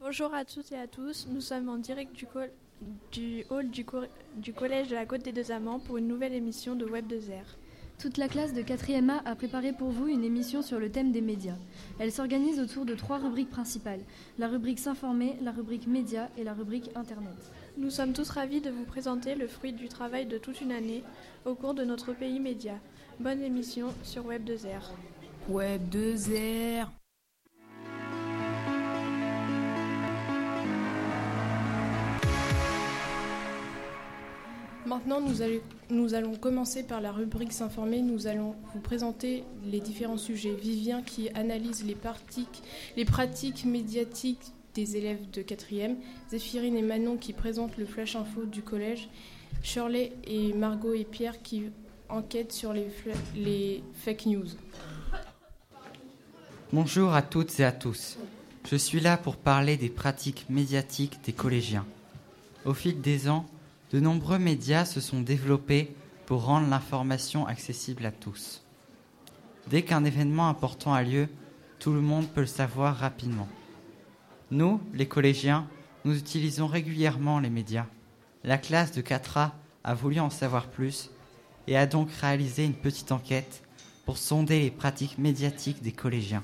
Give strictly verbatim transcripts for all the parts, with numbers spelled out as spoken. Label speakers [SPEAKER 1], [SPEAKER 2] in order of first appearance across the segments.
[SPEAKER 1] Bonjour à toutes et à tous, nous sommes en direct du, co- du hall du, co- du collège de la Côte des Deux Amants pour une nouvelle émission de Web deux R.
[SPEAKER 2] Toute la classe de quatrième A a préparé pour vous une émission sur le thème des médias. Elle s'organise autour de trois rubriques principales, la rubrique S'informer, la rubrique Médias et la rubrique Internet.
[SPEAKER 1] Nous sommes tous ravis de vous présenter le fruit du travail de toute une année au cours de notre pays média. Bonne émission sur Web deux R.
[SPEAKER 3] Web deux R.
[SPEAKER 4] Maintenant, nous allons, nous allons commencer par la rubrique S'informer. Nous allons vous présenter les différents sujets. Vivien qui analyse les pratiques, les pratiques médiatiques des élèves de quatrième. Zéphirine et Manon qui présentent le Flash Info du collège. Shirley et Margot et Pierre qui enquêtent sur les, les fake news.
[SPEAKER 5] Bonjour à toutes et à tous. Je suis là pour parler des pratiques médiatiques des collégiens. Au fil des ans, de nombreux médias se sont développés pour rendre l'information accessible à tous. Dès qu'un événement important a lieu, tout le monde peut le savoir rapidement. Nous, les collégiens, nous utilisons régulièrement les médias. La classe de quatre A a voulu en savoir plus et a donc réalisé une petite enquête pour sonder les pratiques médiatiques des collégiens.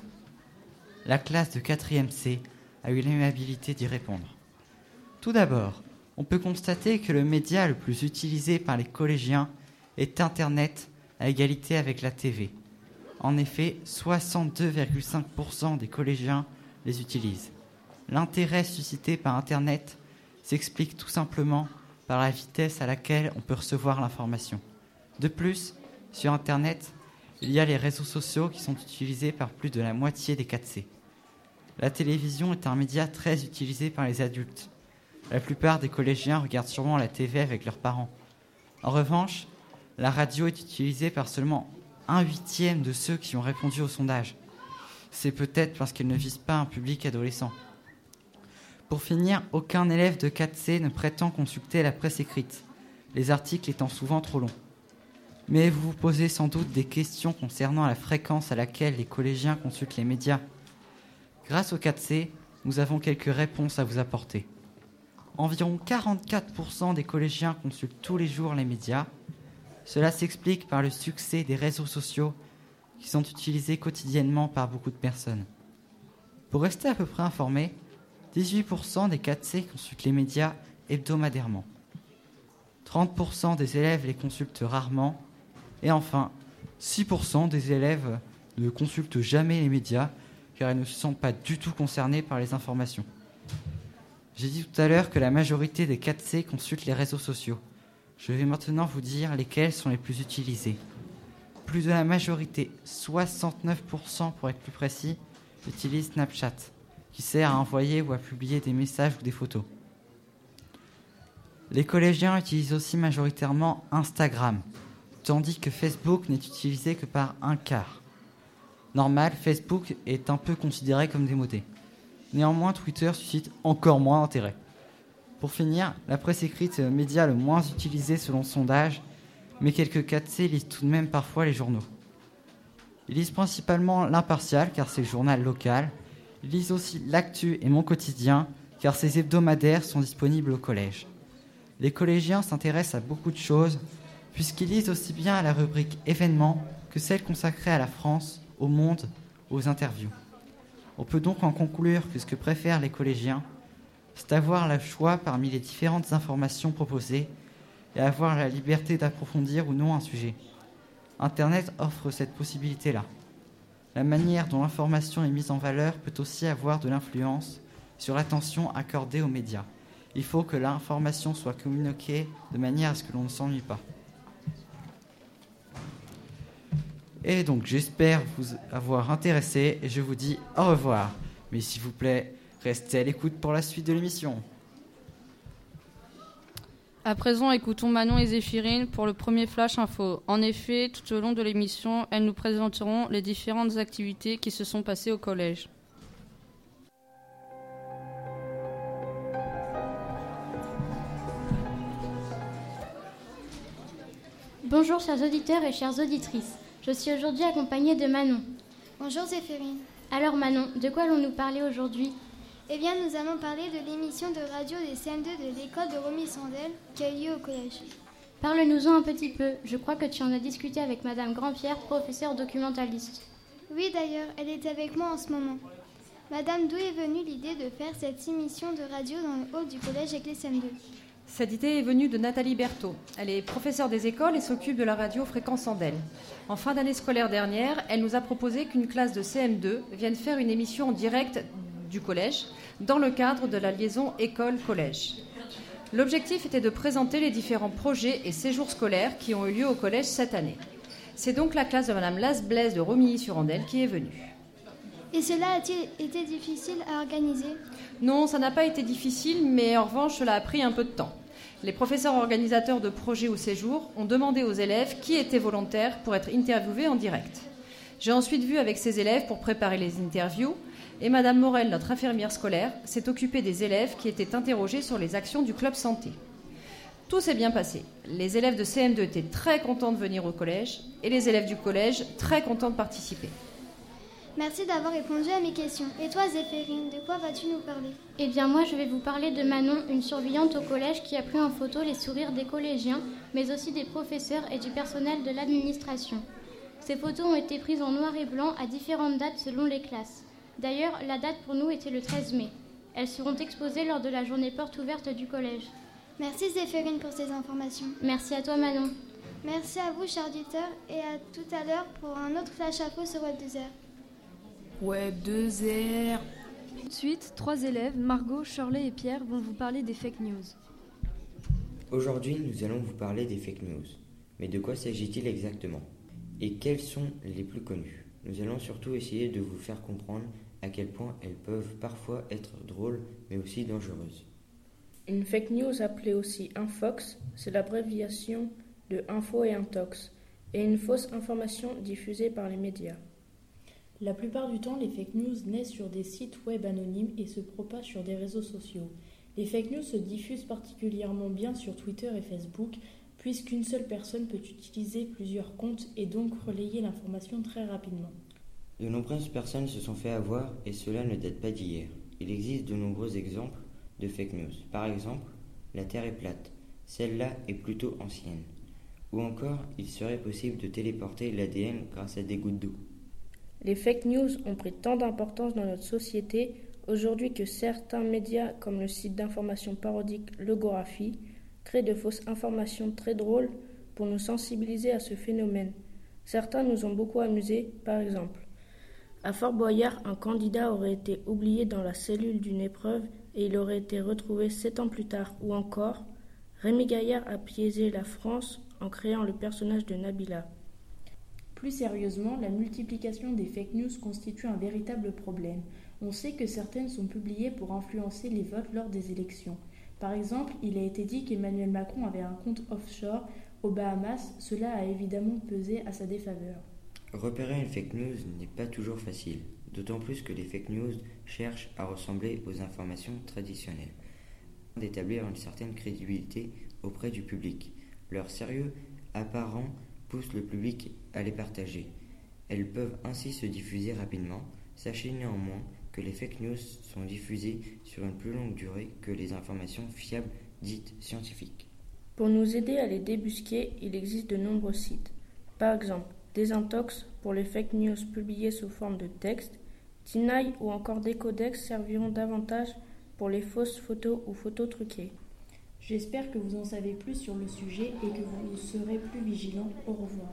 [SPEAKER 5] La classe de quatrième C a eu l'aimabilité d'y répondre. Tout d'abord, on peut constater que le média le plus utilisé par les collégiens est Internet à égalité avec la T V. En effet, soixante-deux virgule cinq pour cent des collégiens les utilisent. L'intérêt suscité par Internet s'explique tout simplement par la vitesse à laquelle on peut recevoir l'information. De plus, sur Internet, il y a les réseaux sociaux qui sont utilisés par plus de la moitié des quatre C. La télévision est un média très utilisé par les adultes. La plupart des collégiens regardent sûrement la T V avec leurs parents. En revanche, la radio est utilisée par seulement un huitième de ceux qui ont répondu au sondage. C'est peut-être parce qu'elle ne vise pas un public adolescent. Pour finir, aucun élève de quatre C ne prétend consulter la presse écrite, les articles étant souvent trop longs. Mais vous vous posez sans doute des questions concernant la fréquence à laquelle les collégiens consultent les médias. Grâce au quatre C, nous avons quelques réponses à vous apporter. Environ quarante-quatre pour cent des collégiens consultent tous les jours les médias. Cela s'explique par le succès des réseaux sociaux qui sont utilisés quotidiennement par beaucoup de personnes. Pour rester à peu près informés, dix-huit pour cent des quatre C consultent les médias hebdomadairement. trente pour cent des élèves les consultent rarement. Et enfin, six pour cent des élèves ne consultent jamais les médias car ils ne se sentent pas du tout concernés par les informations. J'ai dit tout à l'heure que la majorité des quatre C consultent les réseaux sociaux. Je vais maintenant vous dire lesquels sont les plus utilisés. Plus de la majorité, soixante-neuf pour cent pour être plus précis, utilisent Snapchat, qui sert à envoyer ou à publier des messages ou des photos. Les collégiens utilisent aussi majoritairement Instagram, tandis que Facebook n'est utilisé que par un quart. Normal, Facebook est un peu considéré comme démodé. Néanmoins, Twitter suscite encore moins d'intérêt. Pour finir, la presse écrite est le média le moins utilisé selon le sondage, mais quelques quatre C lisent tout de même parfois les journaux. Ils lisent principalement l'Impartial, car c'est le journal local. Ils lisent aussi l'Actu et Mon Quotidien, car ces hebdomadaires sont disponibles au collège. Les collégiens s'intéressent à beaucoup de choses, puisqu'ils lisent aussi bien à la rubrique événements que celle consacrée à la France, au monde, aux interviews. On peut donc en conclure que ce que préfèrent les collégiens, c'est avoir le choix parmi les différentes informations proposées et avoir la liberté d'approfondir ou non un sujet. Internet offre cette possibilité-là. La manière dont l'information est mise en valeur peut aussi avoir de l'influence sur l'attention accordée aux médias. Il faut que l'information soit communiquée de manière à ce que l'on ne s'ennuie pas. Et donc j'espère vous avoir intéressé et je vous dis au revoir. Mais s'il vous plaît, restez à l'écoute pour la suite de l'émission.
[SPEAKER 3] À présent, écoutons Manon et Zéphirine pour le premier Flash Info. En effet, tout au long de l'émission, elles nous présenteront les différentes activités qui se sont passées au collège.
[SPEAKER 6] Bonjour chers auditeurs et chères auditrices. Je suis aujourd'hui accompagnée de Manon.
[SPEAKER 7] Bonjour Zéphirine.
[SPEAKER 6] Alors Manon, de quoi allons-nous parler aujourd'hui ?
[SPEAKER 7] Eh bien, nous allons parler de l'émission de radio des C M deux de l'école de Romilly-Sandel qui a eu lieu au collège.
[SPEAKER 6] Parle-nous-en un petit peu. Je crois que tu en as discuté avec Madame Grandpierre, professeure documentaliste.
[SPEAKER 7] Oui, d'ailleurs, elle est avec moi en ce moment. Madame, d'où est venue l'idée de faire cette émission de radio dans le hall du collège avec les C M deux?
[SPEAKER 8] Cette idée est venue de Nathalie Berthaud. Elle est professeure des écoles et s'occupe de la radio Fréquence Sandel. En fin d'année scolaire dernière, elle nous a proposé qu'une classe de C M deux vienne faire une émission en direct du collège dans le cadre de la liaison école-collège. L'objectif était de présenter les différents projets et séjours scolaires qui ont eu lieu au collège cette année. C'est donc la classe de Madame Las-Blaise de Romilly-sur-Andelle qui est venue.
[SPEAKER 7] Et cela a-t-il été difficile à organiser?
[SPEAKER 8] Non, ça n'a pas été difficile, mais en revanche, cela a pris un peu de temps. Les professeurs organisateurs de projets ou séjours ont demandé aux élèves qui étaient volontaires pour être interviewés en direct. J'ai ensuite vu avec ces élèves pour préparer les interviews, et Madame Morel, notre infirmière scolaire, s'est occupée des élèves qui étaient interrogés sur les actions du club santé. Tout s'est bien passé. Les élèves de C M deux étaient très contents de venir au collège, et les élèves du collège très contents de participer.
[SPEAKER 7] Merci d'avoir répondu à mes questions. Et toi, Zéphérine, de quoi vas-tu nous parler?
[SPEAKER 6] Eh bien, moi, je vais vous parler de Manon, une surveillante au collège qui a pris en photo les sourires des collégiens, mais aussi des professeurs et du personnel de l'administration. Ces photos ont été prises en noir et blanc à différentes dates selon les classes. D'ailleurs, la date pour nous était le treize mai. Elles seront exposées lors de la journée porte ouverte du collège.
[SPEAKER 7] Merci Zéphérine pour ces informations.
[SPEAKER 6] Merci à toi, Manon.
[SPEAKER 7] Merci à vous, chers auditeurs, et à tout à l'heure pour un autre flash info sur Web deux R.
[SPEAKER 9] Web deux R.
[SPEAKER 2] Tout de suite, trois élèves, Margot, Shirley et Pierre, vont vous parler des fake news.
[SPEAKER 10] Aujourd'hui, nous allons vous parler des fake news. Mais de quoi s'agit-il exactement? Et quelles sont les plus connues? Nous allons surtout essayer de vous faire comprendre à quel point elles peuvent parfois être drôles, mais aussi dangereuses.
[SPEAKER 11] Une fake news appelée aussi infox, c'est l'abréviation de info et intox, et une fausse information diffusée par les médias.
[SPEAKER 12] La plupart du temps, les fake news naissent sur des sites web anonymes et se propagent sur des réseaux sociaux. Les fake news se diffusent particulièrement bien sur Twitter et Facebook, puisqu'une seule personne peut utiliser plusieurs comptes et donc relayer l'information très rapidement.
[SPEAKER 10] De nombreuses personnes se sont fait avoir et cela ne date pas d'hier. Il existe de nombreux exemples de fake news. Par exemple, la Terre est plate. Celle-là est plutôt ancienne. Ou encore, il serait possible de téléporter l'A D N grâce à des gouttes d'eau.
[SPEAKER 11] Les fake news ont pris tant d'importance dans notre société aujourd'hui que certains médias, comme le site d'information parodique Logographie, créent de fausses informations très drôles pour nous sensibiliser à ce phénomène. Certains nous ont beaucoup amusés, par exemple. À Fort Boyard, un candidat aurait été oublié dans la cellule d'une épreuve et il aurait été retrouvé sept ans plus tard. Ou encore, Rémi Gaillard a piégé la France en créant le personnage de Nabila.
[SPEAKER 12] Plus sérieusement, la multiplication des fake news constitue un véritable problème. On sait que certaines sont publiées pour influencer les votes lors des élections. Par exemple, il a été dit qu'Emmanuel Macron avait un compte offshore aux Bahamas. Cela a évidemment pesé à sa défaveur.
[SPEAKER 10] Repérer une fake news n'est pas toujours facile, d'autant plus que les fake news cherchent à ressembler aux informations traditionnelles, d'établir une certaine crédibilité auprès du public. Leur sérieux apparent pousse le public à les partager. Elles peuvent ainsi se diffuser rapidement. Sachez néanmoins que les fake news sont diffusées sur une plus longue durée que les informations fiables dites scientifiques.
[SPEAKER 11] Pour nous aider à les débusquer, il existe de nombreux sites. Par exemple, Desintox pour les fake news publiées sous forme de texte, Tinaille ou encore Decodex serviront davantage pour les fausses photos ou photos truquées.
[SPEAKER 12] J'espère que vous en savez plus sur le sujet et que vous serez plus vigilants. Au revoir.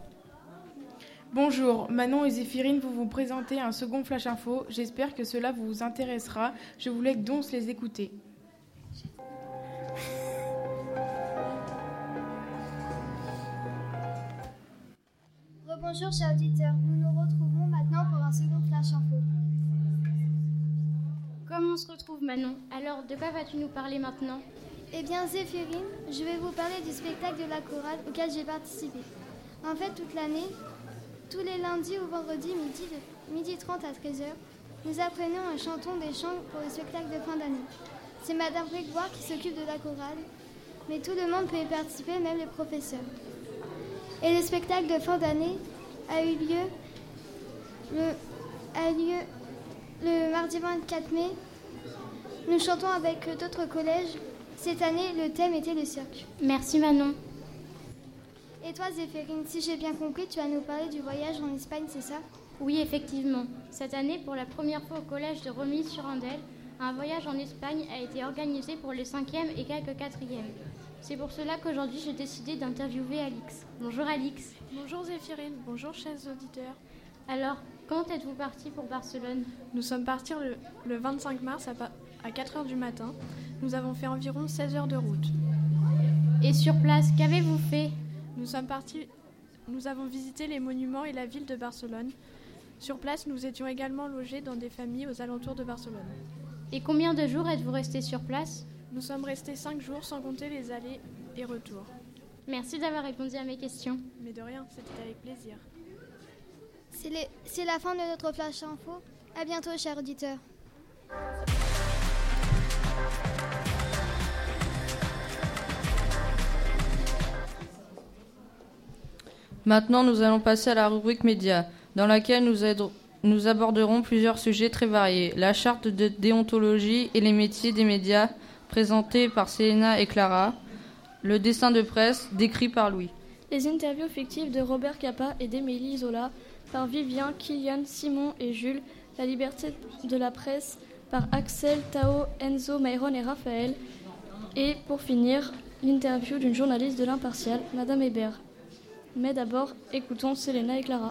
[SPEAKER 4] Bonjour, Manon et Zéphirine, vous vous présentez un second Flash Info. J'espère que cela vous intéressera. Je vous laisse donc les écouter.
[SPEAKER 7] Rebonjour chers auditeurs, nous nous retrouvons maintenant pour un second Flash Info.
[SPEAKER 6] Comme on se retrouve Manon, alors de quoi vas-tu nous parler maintenant?
[SPEAKER 7] Eh bien Zéphirine, je vais vous parler du spectacle de la chorale auquel j'ai participé. En fait, toute l'année, tous les lundis ou vendredis midi, de, midi trente à treize heures, nous apprenons et chantons des chants pour le spectacle de fin d'année. C'est Madame Grégoire qui s'occupe de la chorale, mais tout le monde peut y participer, même les professeurs. Et le spectacle de fin d'année a eu lieu le, a lieu le mardi vingt-quatre mai Nous chantons avec d'autres collèges. Cette année, le thème était le cirque.
[SPEAKER 6] Merci Manon.
[SPEAKER 7] Et toi, Zéphérine, si j'ai bien compris, tu vas nous parler du voyage en Espagne, c'est ça?
[SPEAKER 6] Oui, effectivement. Cette année, pour la première fois au collège de Remise-sur-Andelle, un voyage en Espagne a été organisé pour les cinquièmes et quelques quatrièmes. C'est pour cela qu'aujourd'hui, j'ai décidé d'interviewer Alix. Bonjour Alix.
[SPEAKER 1] Bonjour Zéphirine, bonjour chers auditeurs.
[SPEAKER 6] Alors, quand êtes-vous partis pour Barcelone?
[SPEAKER 1] Nous sommes partis le, le vingt-cinq mars à, à quatre heures du matin. Nous avons fait environ seize heures de route.
[SPEAKER 6] Et sur place, qu'avez-vous fait?
[SPEAKER 1] Nous sommes partis, nous avons visité les monuments et la ville de Barcelone. Sur place, nous étions également logés dans des familles aux alentours de Barcelone.
[SPEAKER 6] Et combien de jours êtes-vous restés sur place?
[SPEAKER 1] Nous sommes restés cinq jours sans compter les allers et retours.
[SPEAKER 6] Merci d'avoir répondu à mes questions.
[SPEAKER 1] Mais de rien, c'était avec plaisir.
[SPEAKER 7] C'est, les... C'est la fin de notre flash info. À bientôt, chers auditeurs.
[SPEAKER 3] Maintenant, nous allons passer à la rubrique médias, dans laquelle nous, aiderons, nous aborderons plusieurs sujets très variés. La charte de déontologie et les métiers des médias, présentée par Selena et Clara. Le dessin de presse, décrit par Louis.
[SPEAKER 13] Les interviews fictives de Robert Capa et d'Émilie Zola, par Vivien, Kylian, Simon et Jules. La liberté de la presse, par Axel, Tao, Enzo, Myron et Raphaël. Et pour finir, l'interview d'une journaliste de l'Impartial, Madame Hébert. Mais d'abord, écoutons Selena et Clara.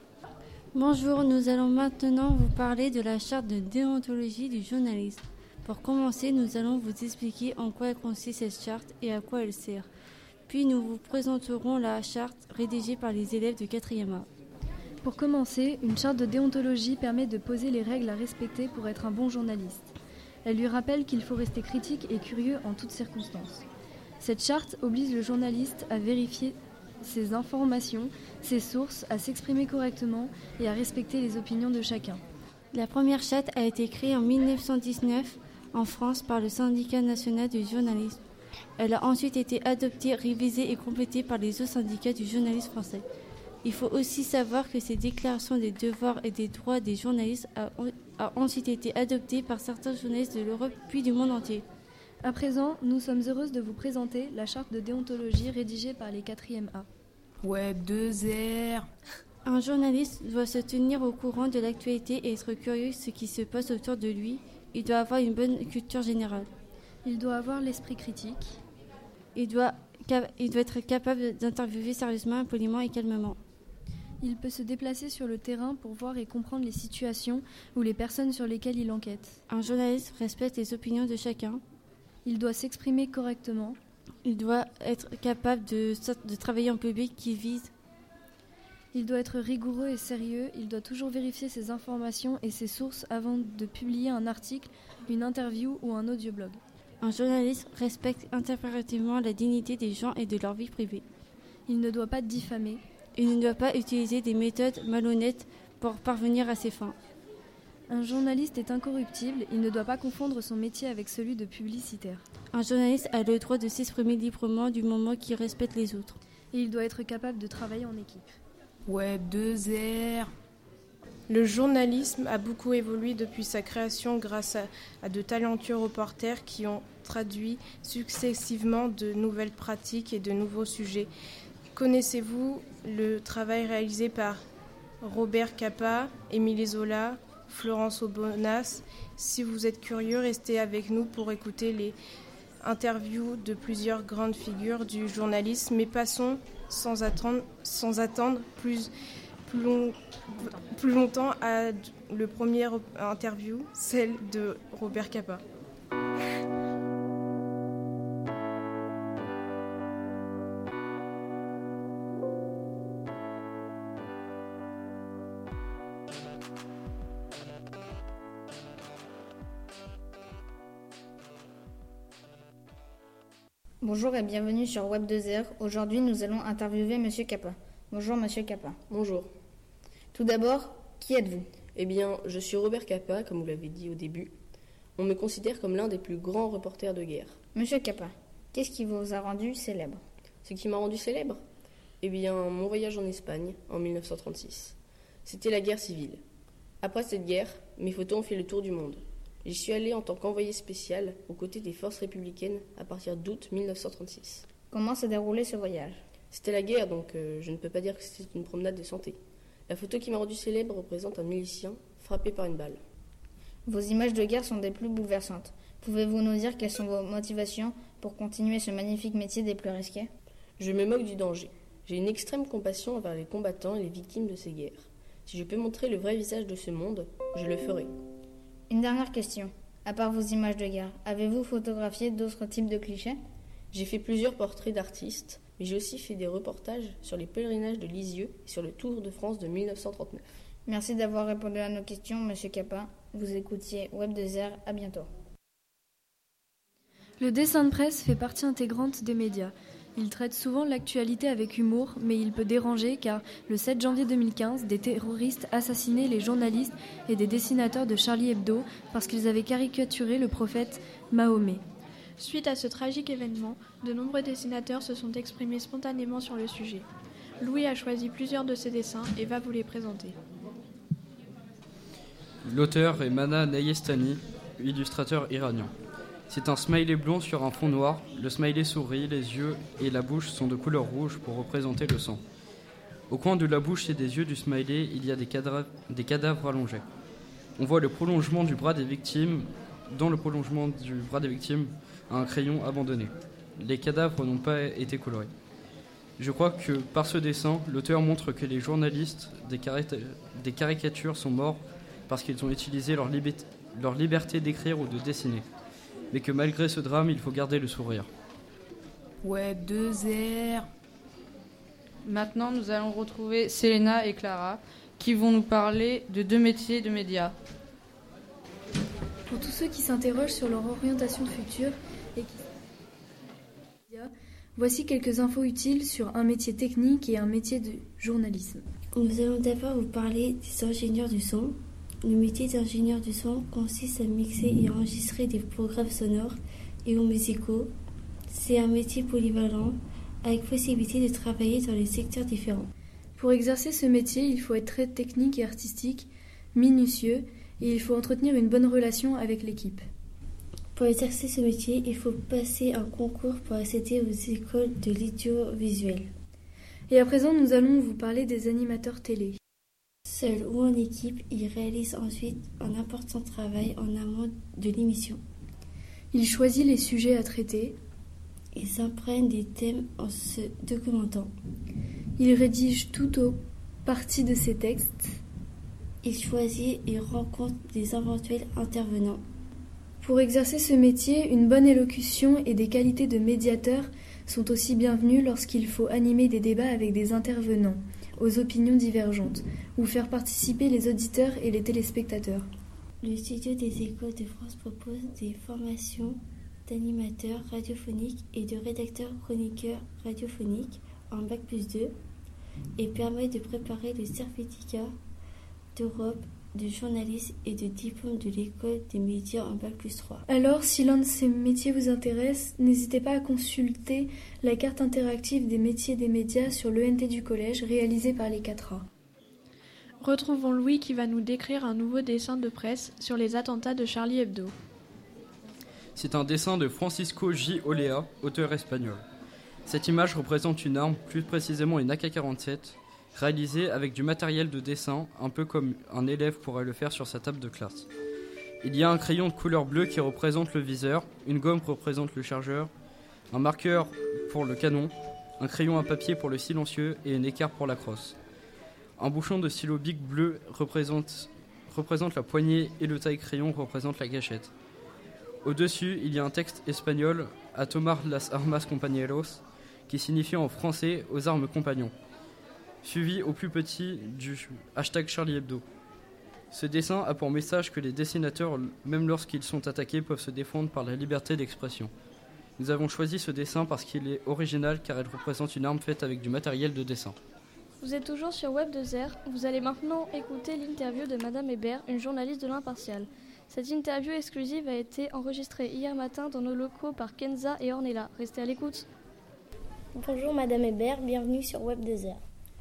[SPEAKER 14] Bonjour, nous allons maintenant vous parler de la charte de déontologie du journalisme. Pour commencer, nous allons vous expliquer en quoi consiste cette charte et à quoi elle sert. Puis nous vous présenterons la charte rédigée par les élèves de quatrième A.
[SPEAKER 2] Pour commencer, une charte de déontologie permet de poser les règles à respecter pour être un bon journaliste. Elle lui rappelle qu'il faut rester critique et curieux en toutes circonstances. Cette charte oblige le journaliste à vérifier ses informations, ses sources, à s'exprimer correctement et à respecter les opinions de chacun.
[SPEAKER 14] La première charte a été créée en mille neuf cent dix-neuf en France par le Syndicat national du journalisme. Elle a ensuite été adoptée, révisée et complétée par les autres syndicats du journalisme français. Il faut aussi savoir que ces déclarations des devoirs et des droits des journalistes a, a ensuite été adoptée par certains journalistes de l'Europe puis du monde entier.
[SPEAKER 2] À présent, nous sommes heureuses de vous présenter la charte de déontologie rédigée par les quatrièmes A.
[SPEAKER 9] Web deux R.
[SPEAKER 14] Un journaliste doit se tenir au courant de l'actualité et être curieux de ce qui se passe autour de lui. Il doit avoir une bonne culture générale.
[SPEAKER 2] Il doit avoir l'esprit critique.
[SPEAKER 14] Il doit, il doit être capable d'interviewer sérieusement, poliment et calmement.
[SPEAKER 2] Il peut se déplacer sur le terrain pour voir et comprendre les situations ou les personnes sur lesquelles il enquête.
[SPEAKER 14] Un journaliste respecte les opinions de chacun.
[SPEAKER 2] Il doit s'exprimer correctement.
[SPEAKER 14] Il doit être capable de, de travailler en public qui vise.
[SPEAKER 2] Il doit être rigoureux et sérieux. Il doit toujours vérifier ses informations et ses sources avant de publier un article, une interview ou un audioblog.
[SPEAKER 14] Un journaliste respecte impérativement la dignité des gens et de leur vie privée.
[SPEAKER 2] Il ne doit pas diffamer.
[SPEAKER 14] Il ne doit pas utiliser des méthodes malhonnêtes pour parvenir à ses fins.
[SPEAKER 2] Un journaliste est incorruptible, il ne doit pas confondre son métier avec celui de publicitaire.
[SPEAKER 14] Un journaliste a le droit de s'exprimer librement du moment qu'il respecte les autres.
[SPEAKER 2] Et il doit être capable de travailler en équipe.
[SPEAKER 9] Web deux R.
[SPEAKER 4] Le journalisme a beaucoup évolué depuis sa création grâce à, à de talentueux reporters qui ont traduit successivement de nouvelles pratiques et de nouveaux sujets. Connaissez-vous le travail réalisé par Robert Capa, Émilie Zola, Florence Aubenas? Si vous êtes curieux, restez avec nous pour écouter les interviews de plusieurs grandes figures du journalisme. Mais passons sans attendre, sans attendre plus, plus, long, plus longtemps à le premier interview, celle de Robert Capa.
[SPEAKER 15] Bonjour et bienvenue sur Web deux R. Aujourd'hui, nous allons interviewer Monsieur Capa. Bonjour Monsieur Capa.
[SPEAKER 16] Bonjour.
[SPEAKER 15] Tout d'abord, qui êtes-vous?
[SPEAKER 16] Eh bien, je suis Robert Capa, comme vous l'avez dit au début. On me considère comme l'un des plus grands reporters de guerre.
[SPEAKER 15] Monsieur Capa, qu'est-ce qui vous a rendu célèbre?
[SPEAKER 16] Ce qui m'a rendu célèbre? Eh bien, mon voyage en Espagne en mille neuf cent trente-six. C'était la guerre civile. Après cette guerre, mes photos ont fait le tour du monde. J'y suis allée en tant qu'envoyée spéciale aux côtés des forces républicaines à partir d'août mille neuf cent trente-six.
[SPEAKER 15] Comment s'est déroulé ce voyage?
[SPEAKER 16] C'était la guerre, donc euh, je ne peux pas dire que c'était une promenade de santé. La photo qui m'a rendue célèbre représente un milicien frappé par une balle.
[SPEAKER 15] Vos images de guerre sont des plus bouleversantes. Pouvez-vous nous dire quelles sont vos motivations pour continuer ce magnifique métier des plus risqués?
[SPEAKER 16] Je me moque du danger. J'ai une extrême compassion envers les combattants et les victimes de ces guerres. Si je peux montrer le vrai visage de ce monde, je le ferai.
[SPEAKER 15] Une dernière question. À part vos images de guerre, avez-vous photographié d'autres types de clichés?
[SPEAKER 16] J'ai fait plusieurs portraits d'artistes, mais j'ai aussi fait des reportages sur les pèlerinages de Lisieux et sur le Tour de France de mille neuf cent trente-neuf.
[SPEAKER 15] Merci d'avoir répondu à nos questions, Monsieur Capa. Vous écoutiez Web deux R. À bientôt.
[SPEAKER 2] Le dessin de presse fait partie intégrante des médias. Il traite souvent l'actualité avec humour, mais il peut déranger car le sept janvier deux mille quinze, des terroristes assassinaient les journalistes et des dessinateurs de Charlie Hebdo parce qu'ils avaient caricaturé le prophète Mahomet.
[SPEAKER 1] Suite à ce tragique événement, de nombreux dessinateurs se sont exprimés spontanément sur le sujet. Louis a choisi plusieurs de ses dessins et va vous les présenter.
[SPEAKER 17] L'auteur est Mana Nayestani, illustrateur iranien. C'est un smiley blond sur un fond noir. Le smiley sourit, les yeux et la bouche sont de couleur rouge pour représenter le sang. Au coin de la bouche et des yeux du smiley, il y a des cadavres, des cadavres allongés. On voit le prolongement du bras des victimes, dans le prolongement du bras des victimes, un crayon abandonné. Les cadavres n'ont pas été colorés. Je crois que par ce dessin, l'auteur montre que les journalistes des, cari- des caricatures sont morts parce qu'ils ont utilisé leur, libé- leur liberté d'écrire ou de dessiner. Mais que malgré ce drame, il faut garder le sourire.
[SPEAKER 9] Web deux R.
[SPEAKER 3] Maintenant, nous allons retrouver Selena et Clara qui vont nous parler de deux métiers de médias.
[SPEAKER 2] Pour tous ceux qui s'interrogent sur leur orientation future et qui... voici quelques infos utiles sur un métier technique et un métier de journalisme.
[SPEAKER 14] Nous allons d'abord vous parler des ingénieurs du son. Le métier d'ingénieur du son consiste à mixer et enregistrer des programmes sonores et ou musicaux. C'est un métier polyvalent avec possibilité de travailler dans les secteurs différents.
[SPEAKER 2] Pour exercer ce métier, il faut être très technique et artistique, minutieux, et il faut entretenir une bonne relation avec l'équipe.
[SPEAKER 14] Pour exercer ce métier, il faut passer un concours pour accéder aux écoles de l'audiovisuel.
[SPEAKER 2] Et à présent, nous allons vous parler des animateurs télé.
[SPEAKER 14] Seul ou en équipe, ils réalisent ensuite un important travail en amont de l'émission.
[SPEAKER 2] Ils choisissent les sujets à traiter.
[SPEAKER 14] Ils s'imprègnent des thèmes en se documentant.
[SPEAKER 2] Ils rédigent tout ou partie de ces textes.
[SPEAKER 14] Ils choisissent et rencontrent des éventuels intervenants.
[SPEAKER 2] Pour exercer ce métier, une bonne élocution et des qualités de médiateur sont aussi bienvenues lorsqu'il faut animer des débats avec des intervenants aux opinions divergentes ou faire participer les auditeurs et les téléspectateurs.
[SPEAKER 14] Le studio des écoles de France propose des formations d'animateurs radiophoniques et de rédacteurs chroniqueurs radiophoniques en bac plus deux et permet de préparer le certificat d'Europe de journalisme et de diplôme de l'école des médias en bac plus trois.
[SPEAKER 2] Alors, si l'un de ces métiers vous intéresse, n'hésitez pas à consulter la carte interactive des métiers des médias sur l'E N T du collège réalisée par les quatre A.
[SPEAKER 1] Retrouvons Louis qui va nous décrire un nouveau dessin de presse sur les attentats de Charlie Hebdo.
[SPEAKER 17] C'est un dessin de Francisco J. Olea, auteur espagnol. Cette image représente une arme, plus précisément une A K quarante-sept, réalisée avec du matériel de dessin, un peu comme un élève pourrait le faire sur sa table de classe. Il y a un crayon de couleur bleue qui représente le viseur, une gomme représente le chargeur, un marqueur pour le canon, un crayon à papier pour le silencieux et une équerre pour la crosse. Un bouchon de stylo bic bleu représente, représente la poignée et le taille-crayon représente la gâchette. Au-dessus, il y a un texte espagnol « A tomar las armas compañeros » qui signifie en français « aux armes compagnons », suivi au plus petit du hashtag Charlie Hebdo. Ce dessin a pour message que les dessinateurs, même lorsqu'ils sont attaqués, peuvent se défendre par la liberté d'expression. Nous avons choisi ce dessin parce qu'il est original car il représente une arme faite avec du matériel de dessin.
[SPEAKER 13] Vous êtes toujours sur Web deux R. Vous allez maintenant écouter l'interview de Madame Hébert, une journaliste de l'Impartial. Cette interview exclusive a été enregistrée hier matin dans nos locaux par Kenza et Ornella. Restez à l'écoute.
[SPEAKER 18] Bonjour Madame Hébert, bienvenue sur Web deux R.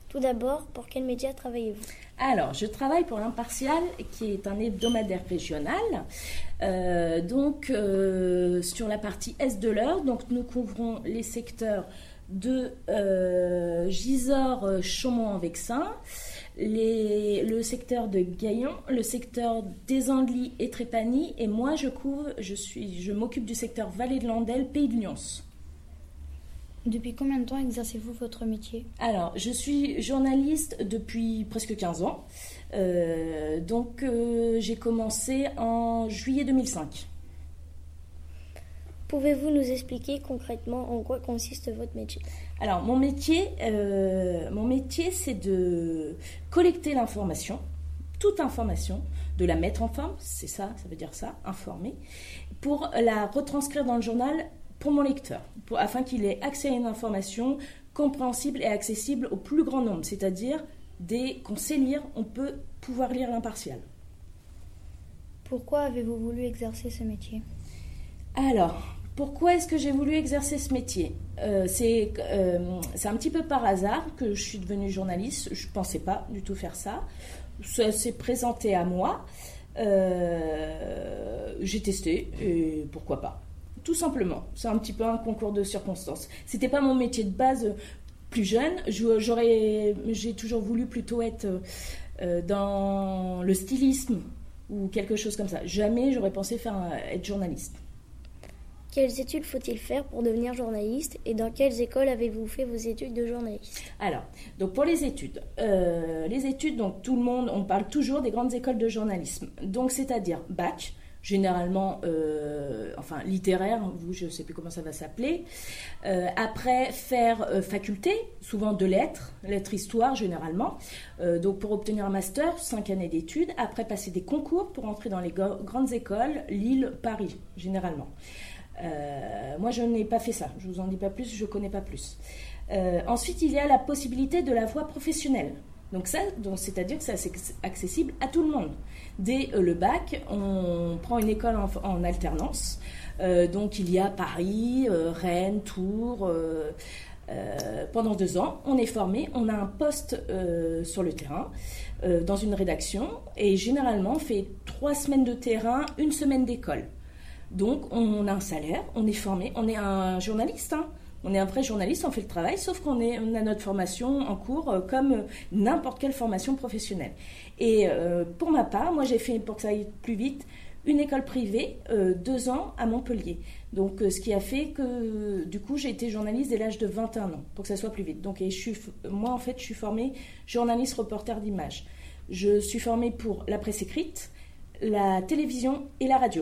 [SPEAKER 18] Tout d'abord, pour quel média travaillez-vous ?
[SPEAKER 19] Alors, je travaille pour l'Impartial, qui est un hebdomadaire régional, euh, donc euh, sur la partie est de l'Eure. Donc, nous couvrons les secteurs de euh, Gisors, Chaumont en Vexin, les, le secteur de Gaillon, le secteur des Andelys et Trépany, et moi je couvre, je, suis, je m'occupe du secteur Vallée de Landelle, Pays de Lyons.
[SPEAKER 18] Depuis combien de temps exercez-vous votre métier ?
[SPEAKER 19] Alors, je suis journaliste depuis presque quinze ans, euh, donc euh, j'ai commencé en juillet deux mille cinq.
[SPEAKER 18] Pouvez-vous nous expliquer concrètement en quoi consiste votre métier ?
[SPEAKER 19] Alors, mon métier, euh, mon métier, c'est de collecter l'information, toute information, de la mettre en forme, c'est ça, ça veut dire ça, informer, pour la retranscrire dans le journal pour mon lecteur, pour, afin qu'il ait accès à une information compréhensible et accessible au plus grand nombre, c'est-à-dire dès qu'on sait lire, on peut pouvoir lire l'Impartial.
[SPEAKER 18] Pourquoi avez-vous voulu exercer ce métier ?
[SPEAKER 19] Alors, pourquoi est-ce que j'ai voulu exercer ce métier ? euh, c'est, euh, c'est un petit peu par hasard que je suis devenue journaliste. Je ne pensais pas du tout faire ça. Ça s'est présenté à moi. Euh, j'ai testé et pourquoi pas ? Tout simplement. C'est un petit peu un concours de circonstances. Ce n'était pas mon métier de base plus jeune. J'aurais, j'ai toujours voulu plutôt être euh, dans le stylisme ou quelque chose comme ça. Jamais j'aurais pensé faire un, être journaliste.
[SPEAKER 18] Quelles études faut-il faire pour devenir journaliste et dans quelles écoles avez-vous fait vos études de journaliste ?
[SPEAKER 19] Alors, donc pour les études, euh, les études, donc tout le monde, on parle toujours des grandes écoles de journalisme. Donc c'est-à-dire bac, généralement, euh, enfin littéraire, vous, je ne sais plus comment ça va s'appeler. Euh, après, faire euh, faculté, souvent de lettres, lettres histoire généralement. Euh, donc pour obtenir un master, cinq années d'études. Après, passer des concours pour entrer dans les go- grandes écoles, Lille, Paris, généralement. Euh, moi, je n'ai pas fait ça. Je ne vous en dis pas plus, je ne connais pas plus. Euh, ensuite, il y a la possibilité de la voie professionnelle. Donc ça, donc, c'est-à-dire que c'est accessible à tout le monde. Dès euh, le bac, on prend une école en, en alternance. Euh, donc il y a Paris, euh, Rennes, Tours. Euh, euh, pendant deux ans, on est formé, on a un poste euh, sur le terrain, euh, dans une rédaction. Et généralement, on fait trois semaines de terrain, une semaine d'école. Donc, on a un salaire, on est formé, on est un journaliste, hein. On est un vrai journaliste, on fait le travail, sauf qu'on est, on a notre formation en cours euh, comme n'importe quelle formation professionnelle. Et euh, pour ma part, moi j'ai fait, pour que ça aille plus vite, une école privée, euh, deux ans à Montpellier. Donc, euh, ce qui a fait que, du coup, j'ai été journaliste dès l'âge de vingt et un ans, pour que ça soit plus vite. Donc, et je suis, moi, en fait, je suis formée journaliste reporter d'image. Je suis formée pour la presse écrite, la télévision et la radio.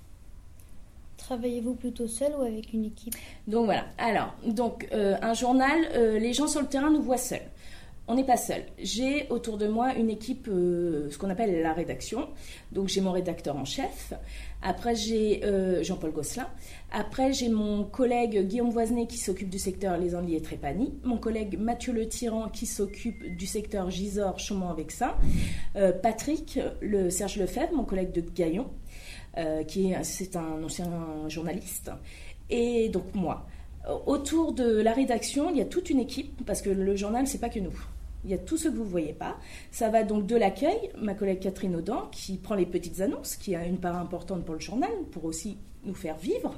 [SPEAKER 18] Travaillez-vous plutôt seul ou avec une équipe ?
[SPEAKER 19] Donc voilà, alors, donc, euh, un journal, euh, les gens sur le terrain nous voient seuls. On n'est pas seul. J'ai autour de moi une équipe, euh, ce qu'on appelle la rédaction. Donc j'ai mon rédacteur en chef. Après j'ai euh, Jean-Paul Gosselin. Après j'ai mon collègue Guillaume Voisenet qui s'occupe du secteur Les Andelys et Trépany. Mon collègue Mathieu Le Tyran qui s'occupe du secteur Gisors, Chaumont en Vexin. Euh, Patrick, le Serge Lefebvre, mon collègue de Gaillon. Euh, qui est, c'est un ancien journaliste, et donc moi. Autour de la rédaction, il y a toute une équipe, parce que le journal, c'est pas que nous. Il y a tout ce que vous ne voyez pas. Ça va donc de l'accueil, ma collègue Catherine Audan, qui prend les petites annonces, qui a une part importante pour le journal, pour aussi nous faire vivre,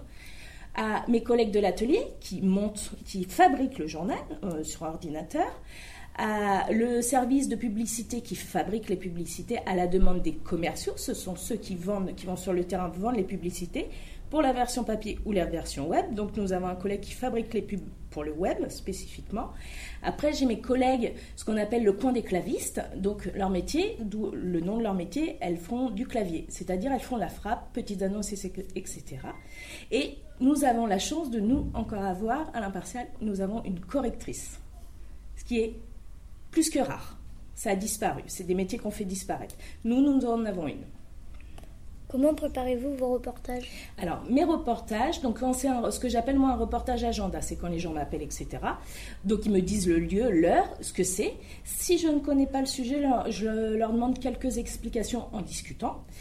[SPEAKER 19] à mes collègues de l'atelier, qui montent, qui fabriquent le journal euh, sur ordinateur, à le service de publicité qui fabrique les publicités à la demande des commerciaux. Ce sont ceux qui vendent, qui vont sur le terrain vendre les publicités pour la version papier ou la version web. Donc nous avons un collègue qui fabrique les pubs pour le web spécifiquement. Après j'ai mes collègues, ce qu'on appelle le coin des clavistes. Donc leur métier, d'où le nom de leur métier, elles font du clavier, c'est-à-dire elles font la frappe, petites annonces, et cetera. Et nous avons la chance de nous encore avoir à l'Impartial, nous avons une correctrice, ce qui est plus que rare. Ça a disparu. C'est des métiers qu'on fait disparaître. Nous, nous en avons une.
[SPEAKER 18] Comment préparez-vous vos reportages ?
[SPEAKER 19] Alors, mes reportages, donc quand c'est un, ce que j'appelle moi un reportage agenda, c'est quand les gens m'appellent, et cetera. Donc, ils me disent le lieu, l'heure, ce que c'est. Si je ne connais pas le sujet, je leur demande quelques explications en discutant.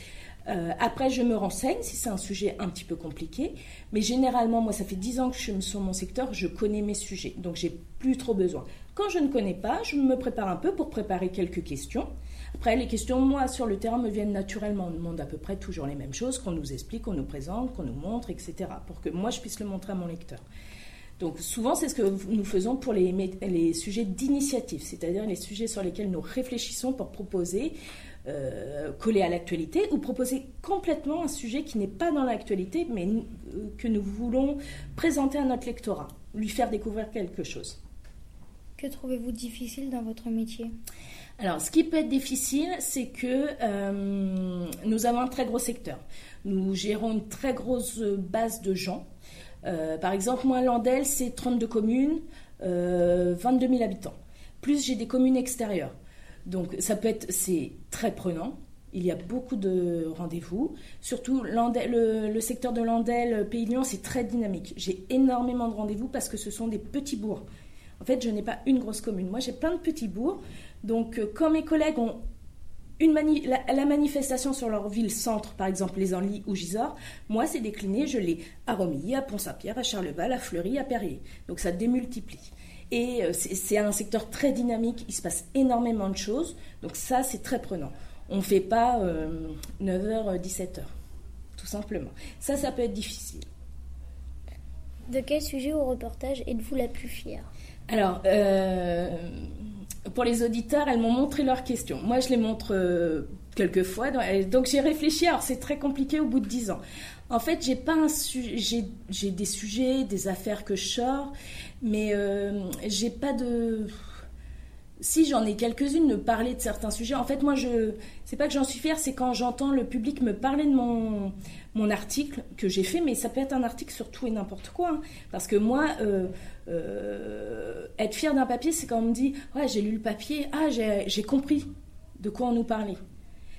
[SPEAKER 19] Euh, après, je me renseigne si c'est un sujet un petit peu compliqué. Mais généralement, moi, ça fait dix ans que je suis sur mon secteur, je connais mes sujets. Donc, j'ai plus trop besoin. Quand je ne connais pas, je me prépare un peu pour préparer quelques questions. Après, les questions, moi, sur le terrain, me viennent naturellement. On demande à peu près toujours les mêmes choses, qu'on nous explique, qu'on nous présente, qu'on nous montre, et cetera, pour que moi, je puisse le montrer à mon lecteur. Donc, souvent, c'est ce que nous faisons pour les, les sujets d'initiative, c'est-à-dire les sujets sur lesquels nous réfléchissons pour proposer, euh, coller à l'actualité, ou proposer complètement un sujet qui n'est pas dans l'actualité, mais euh, que nous voulons présenter à notre lectorat, lui faire découvrir quelque chose.
[SPEAKER 18] Que trouvez-vous difficile dans votre métier ?
[SPEAKER 19] Alors, ce qui peut être difficile, c'est que euh, nous avons un très gros secteur. Nous gérons une très grosse base de gens. Euh, par exemple, moi, Landel, c'est trente-deux communes, euh, vingt-deux mille habitants. Plus, j'ai des communes extérieures. Donc, ça peut être, c'est très prenant. Il y a beaucoup de rendez-vous. Surtout, Landel, le, le secteur de Landel, Pays de Lyon, c'est très dynamique. J'ai énormément de rendez-vous parce que ce sont des petits bourgs. En fait, je n'ai pas une grosse commune. Moi, j'ai plein de petits bourgs. Donc, euh, quand mes collègues ont une mani- la, la manifestation sur leur ville-centre, par exemple les Andelys ou Gisors, moi, c'est décliné. Je l'ai à Romilly, à Pont-Saint-Pierre, à Charleval, à Fleury, à Perrier. Donc, ça démultiplie. Et euh, c'est, c'est un secteur très dynamique. Il se passe énormément de choses. Donc, ça, c'est très prenant. On ne fait pas euh, neuf heures, dix-sept heures, tout simplement. Ça, ça peut être difficile.
[SPEAKER 18] De quel sujet ou reportage êtes-vous la plus fière ?
[SPEAKER 19] Alors, euh, pour les auditeurs, elles m'ont montré leurs questions. Moi, je les montre euh, quelques fois. Donc, j'ai réfléchi. Alors, c'est très compliqué au bout de dix ans. En fait, j'ai pas un su- j'ai, j'ai des sujets, des affaires que je sors, mais euh, j'ai pas de... Si, j'en ai quelques-unes de parler de certains sujets. En fait, moi, je c'est pas que j'en suis fière, c'est quand j'entends le public me parler de mon, mon article que j'ai fait, mais ça peut être un article sur tout et n'importe quoi. Hein. Parce que moi, euh, euh, être fière d'un papier, c'est quand on me dit « Ouais, j'ai lu le papier, ah, j'ai, j'ai compris de quoi on nous parlait. Euh, »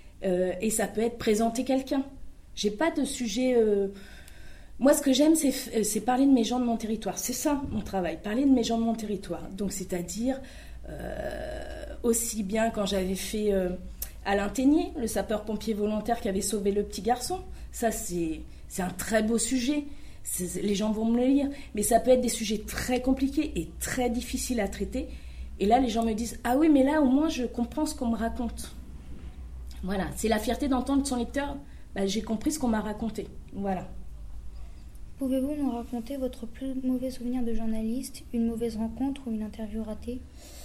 [SPEAKER 19] Et ça peut être présenter quelqu'un. J'ai pas de sujet... Euh, Moi, ce que j'aime, c'est, c'est parler de mes gens de mon territoire. C'est ça, mon travail, parler de mes gens de mon territoire. Donc, c'est-à-dire... Euh, aussi bien quand j'avais fait euh, Alain Ténier, le sapeur-pompier volontaire qui avait sauvé le petit garçon. Ça, c'est, c'est un très beau sujet. C'est, les gens vont me le lire. Mais ça peut être des sujets très compliqués et très difficiles à traiter. Et là, les gens me disent « Ah oui, mais là, au moins, je comprends ce qu'on me raconte. » Voilà, c'est la fierté d'entendre son lecteur. Bah, j'ai compris ce qu'on m'a raconté. Voilà.
[SPEAKER 18] Pouvez-vous nous raconter votre plus mauvais souvenir de journaliste, une mauvaise rencontre ou une interview ratée ?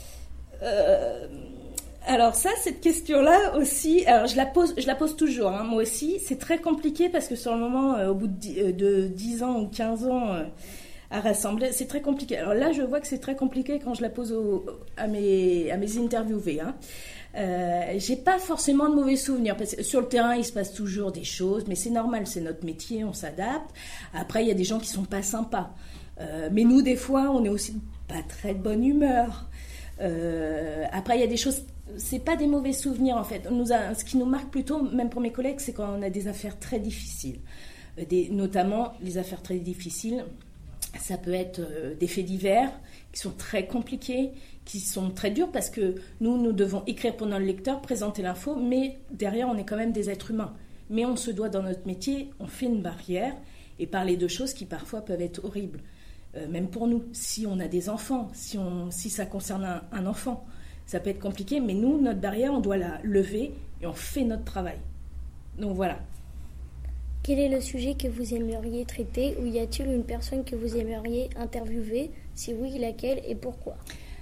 [SPEAKER 19] Euh, alors ça, cette question-là aussi, alors je la pose, je la pose toujours, hein, moi aussi, c'est très compliqué parce que sur le moment, euh, au bout de, de dix ans ou quinze ans euh, à rassembler, c'est très compliqué. Alors là, je vois que c'est très compliqué quand je la pose au, à, mes, à mes interviewés. Hein. Euh, j'ai pas forcément de mauvais souvenirs parce que sur le terrain, il se passe toujours des choses, mais c'est normal, c'est notre métier, on s'adapte. Après, il y a des gens qui sont pas sympas. Euh, mais nous, des fois, on est aussi pas très de bonne humeur. Euh, après, il y a des choses, c'est pas des mauvais souvenirs en fait. On nous a, ce qui nous marque plutôt, même pour mes collègues, c'est quand on a des affaires très difficiles. Euh, des, notamment, les affaires très difficiles, ça peut être euh, des faits divers qui sont très compliqués, qui sont très durs parce que nous, nous devons écrire pour notre lecteur, présenter l'info, mais derrière, on est quand même des êtres humains. Mais on se doit, dans notre métier, on fait une barrière et parler de choses qui parfois peuvent être horribles. Euh, même pour nous, si on a des enfants, si, on, si ça concerne un, un enfant, ça peut être compliqué, mais nous, notre barrière, on doit la lever et on fait notre travail. Donc voilà.
[SPEAKER 18] Quel est le sujet que vous aimeriez traiter ou y a-t-il une personne que vous aimeriez interviewer ? Si oui, laquelle et pourquoi ?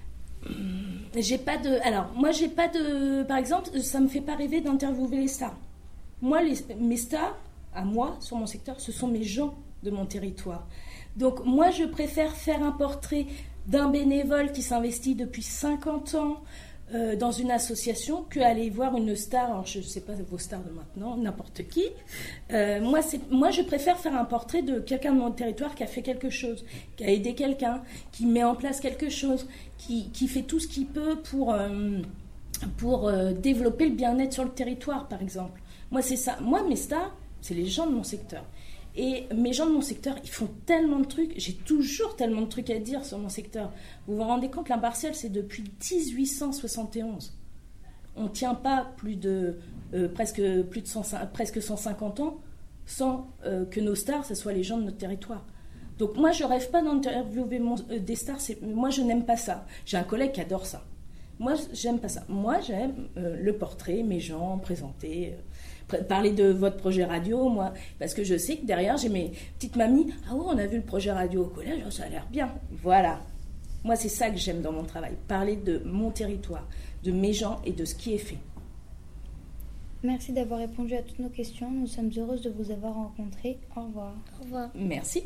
[SPEAKER 19] J'ai pas de... Alors, moi, j'ai pas de... Par exemple, ça me fait pas rêver d'interviewer les stars. Moi, les, mes stars, à moi, sur mon secteur, ce sont mes gens de mon territoire. Donc moi, je préfère faire un portrait d'un bénévole qui s'investit depuis cinquante ans euh, dans une association qu'aller voir une star, alors je ne sais pas vos stars de maintenant, n'importe qui. Euh, moi, c'est, moi, je préfère faire un portrait de quelqu'un de mon territoire qui a fait quelque chose, qui a aidé quelqu'un, qui met en place quelque chose, qui, qui fait tout ce qu'il peut pour, euh, pour euh, développer le bien-être sur le territoire, par exemple. Moi, c'est ça. Moi, mes stars, c'est les gens de mon secteur. Et mes gens de mon secteur, ils font tellement de trucs. J'ai toujours tellement de trucs à dire sur mon secteur. Vous vous rendez compte, l'impartial, c'est depuis dix-huit cent soixante et onze. On ne tient pas plus de, euh, presque, plus de cent, presque cent cinquante ans sans euh, que nos stars, ce soit les gens de notre territoire. Donc moi, je rêve pas d'interviewer mon, euh, des stars. C'est, moi, je n'aime pas ça. J'ai un collègue qui adore ça. Moi, j'aime pas ça. Moi, j'aime euh, le portrait, mes gens, présenter, euh, pr- parler de votre projet radio, moi, parce que je sais que derrière, j'ai mes petites mamies. Ah ouais, on a vu le projet radio au collège, ça a l'air bien. Voilà. Moi, c'est ça que j'aime dans mon travail. Parler de mon territoire, de mes gens et de ce qui est fait.
[SPEAKER 15] Merci d'avoir répondu à toutes nos questions. Nous sommes heureuses de vous avoir rencontrés. Au revoir.
[SPEAKER 18] Au revoir.
[SPEAKER 19] Merci.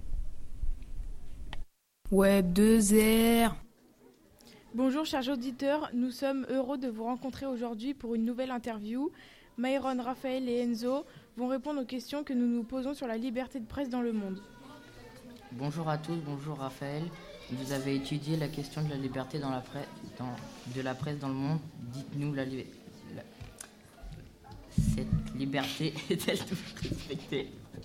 [SPEAKER 9] Web deux R.
[SPEAKER 20] Bonjour chers auditeurs, nous sommes heureux de vous rencontrer aujourd'hui pour une nouvelle interview. Myron, Raphaël et Enzo vont répondre aux questions que nous nous posons sur la liberté de presse dans le monde.
[SPEAKER 21] Bonjour à tous, bonjour Raphaël. Vous avez étudié la question de la liberté dans la, presse, dans, de la presse dans le monde. Dites-nous, la, li- la, cette liberté est-elle toujours respectée ?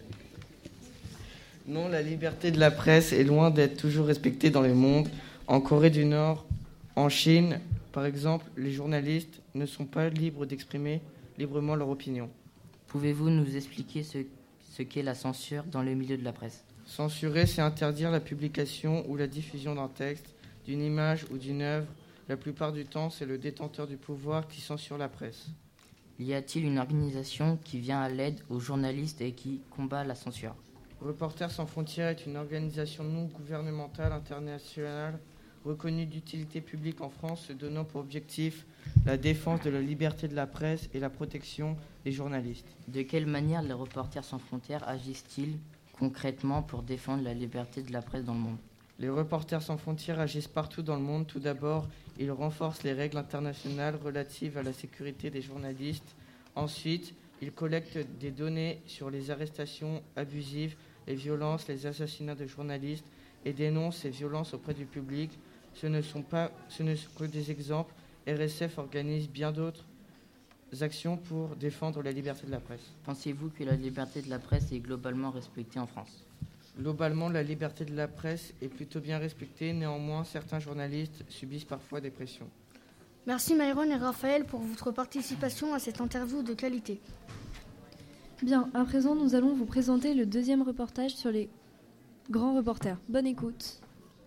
[SPEAKER 22] Non, la liberté de la presse est loin d'être toujours respectée dans le monde. En Corée du Nord, en Chine, par exemple, les journalistes ne sont pas libres d'exprimer librement leur opinion.
[SPEAKER 21] Pouvez-vous nous expliquer ce, ce qu'est la censure dans le milieu de la presse ?
[SPEAKER 22] Censurer, c'est interdire la publication ou la diffusion d'un texte, d'une image ou d'une œuvre. La plupart du temps, c'est le détenteur du pouvoir qui censure la presse.
[SPEAKER 21] Y a-t-il une organisation qui vient à l'aide aux journalistes et qui combat la censure ?
[SPEAKER 22] Reporters sans frontières est une organisation non gouvernementale internationale reconnue d'utilité publique en France, se donnant pour objectif la défense de la liberté de la presse et la protection des journalistes.
[SPEAKER 21] De quelle manière les Reporters sans frontières agissent-ils concrètement pour défendre la liberté de la presse dans le monde ?
[SPEAKER 22] Les Reporters sans frontières agissent partout dans le monde. Tout d'abord, ils renforcent les règles internationales relatives à la sécurité des journalistes. Ensuite, ils collectent des données sur les arrestations abusives, les violences, les assassinats de journalistes et dénoncent ces violences auprès du public. Ce ne sont pas, ce ne sont que des exemples. R S F organise bien d'autres actions pour défendre la liberté de la presse.
[SPEAKER 21] Pensez-vous que la liberté de la presse est globalement respectée en France ?
[SPEAKER 22] Globalement, la liberté de la presse est plutôt bien respectée. Néanmoins, certains journalistes subissent parfois des pressions.
[SPEAKER 18] Merci Myron et Raphaël pour votre participation à cette interview de qualité.
[SPEAKER 2] Bien, à présent, nous allons vous présenter le deuxième reportage sur les grands reporters. Bonne écoute.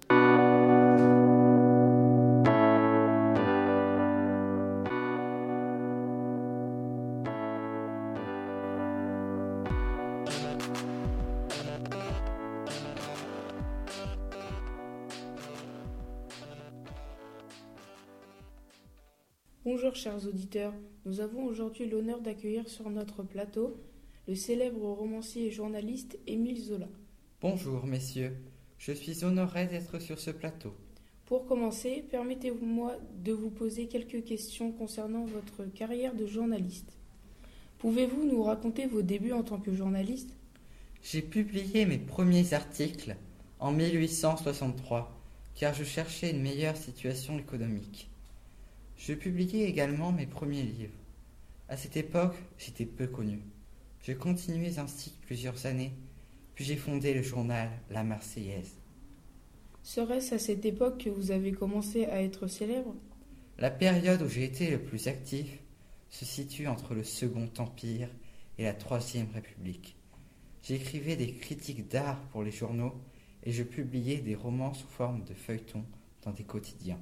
[SPEAKER 11] Bonjour chers auditeurs, nous avons aujourd'hui l'honneur d'accueillir sur notre plateau le célèbre romancier et journaliste Émile Zola.
[SPEAKER 5] Bonjour messieurs, je suis honoré d'être sur ce plateau.
[SPEAKER 11] Pour commencer, permettez-moi de vous poser quelques questions concernant votre carrière de journaliste. Pouvez-vous nous raconter vos débuts en tant que journaliste ?
[SPEAKER 5] J'ai publié mes premiers articles en mille huit cent soixante-trois, car je cherchais une meilleure situation économique. Je publiais également mes premiers livres. À cette époque, j'étais peu connu. Je continuais ainsi plusieurs années, puis j'ai fondé le journal La Marseillaise.
[SPEAKER 11] Serait-ce à cette époque que vous avez commencé à être célèbre ?
[SPEAKER 5] La période où j'ai été le plus actif se situe entre le Second Empire et la Troisième République. J'écrivais des critiques d'art pour les journaux et je publiais des romans sous forme de feuilletons dans des quotidiens.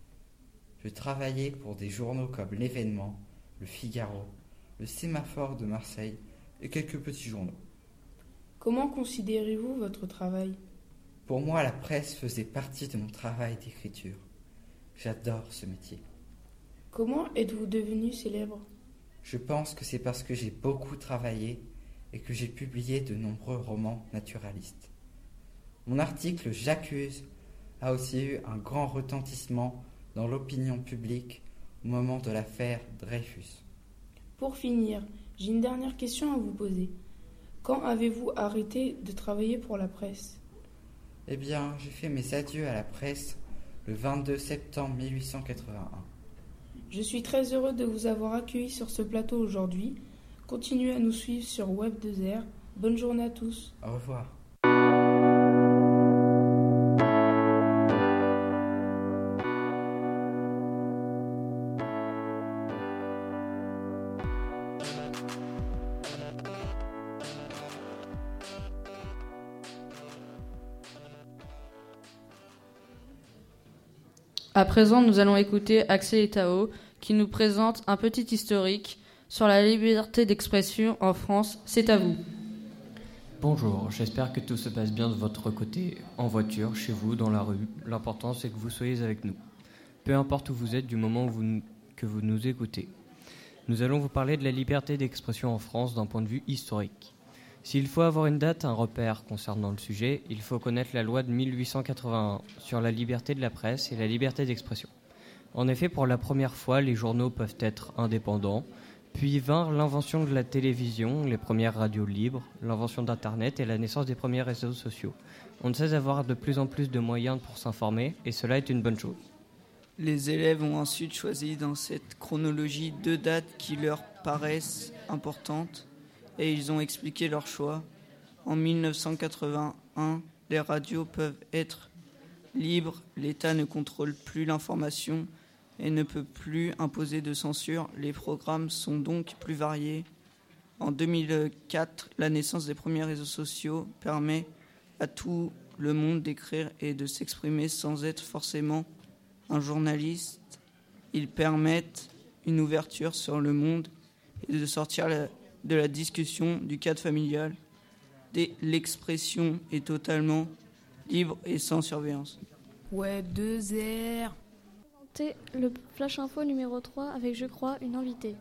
[SPEAKER 5] Je travaillais pour des journaux comme L'Événement, Le Figaro, Le Sémaphore de Marseille et quelques petits journaux.
[SPEAKER 11] Comment considérez-vous votre travail ?
[SPEAKER 5] Pour moi, la presse faisait partie de mon travail d'écriture. J'adore ce métier.
[SPEAKER 11] Comment êtes-vous devenu célèbre ?
[SPEAKER 5] Je pense que c'est parce que j'ai beaucoup travaillé et que j'ai publié de nombreux romans naturalistes. Mon article « J'accuse » a aussi eu un grand retentissement dans l'opinion publique au moment de l'affaire Dreyfus.
[SPEAKER 11] Pour finir, j'ai une dernière question à vous poser. Quand avez-vous arrêté de travailler pour la presse ?
[SPEAKER 5] Eh bien, j'ai fait mes adieux à la presse le vingt-deux septembre mille huit cent quatre-vingt-un.
[SPEAKER 11] Je suis très heureux de vous avoir accueilli sur ce plateau aujourd'hui. Continuez à nous suivre sur Web deux R. Bonne journée à tous.
[SPEAKER 5] Au revoir.
[SPEAKER 3] À présent, nous allons écouter Axel et Tao qui nous présente un petit historique sur la liberté d'expression en France. C'est à vous.
[SPEAKER 8] Bonjour, j'espère que tout se passe bien de votre côté, en voiture, chez vous, dans la rue. L'important, c'est que vous soyez avec nous. Peu importe où vous êtes du moment où vous, que vous nous écoutez. Nous allons vous parler de la liberté d'expression en France d'un point de vue historique. S'il faut avoir une date, un repère concernant le sujet, il faut connaître la loi de mille huit cent quatre-vingt-un sur la liberté de la presse et la liberté d'expression. En effet, pour la première fois, les journaux peuvent être indépendants, puis vint l'invention de la télévision, les premières radios libres, l'invention d'Internet et la naissance des premiers réseaux sociaux. On ne cesse d'avoir de plus en plus de moyens pour s'informer, et cela est une bonne chose.
[SPEAKER 10] Les élèves ont ensuite choisi dans cette chronologie deux dates qui leur paraissent importantes, et ils ont expliqué leur choix. En mille neuf cent quatre-vingt-un, les radios peuvent être libres, l'État ne contrôle plus l'information et ne peut plus imposer de censure. Les programmes sont donc plus variés. En deux mille quatre, la naissance des premiers réseaux sociaux permet à tout le monde d'écrire et de s'exprimer sans être forcément un journaliste. Ils permettent une ouverture sur le monde et de sortir la de la discussion du cadre familial. L'expression est totalement libre et sans surveillance.
[SPEAKER 9] Web deux R.
[SPEAKER 13] Le Flash Info numéro trois avec, je crois, une invitée.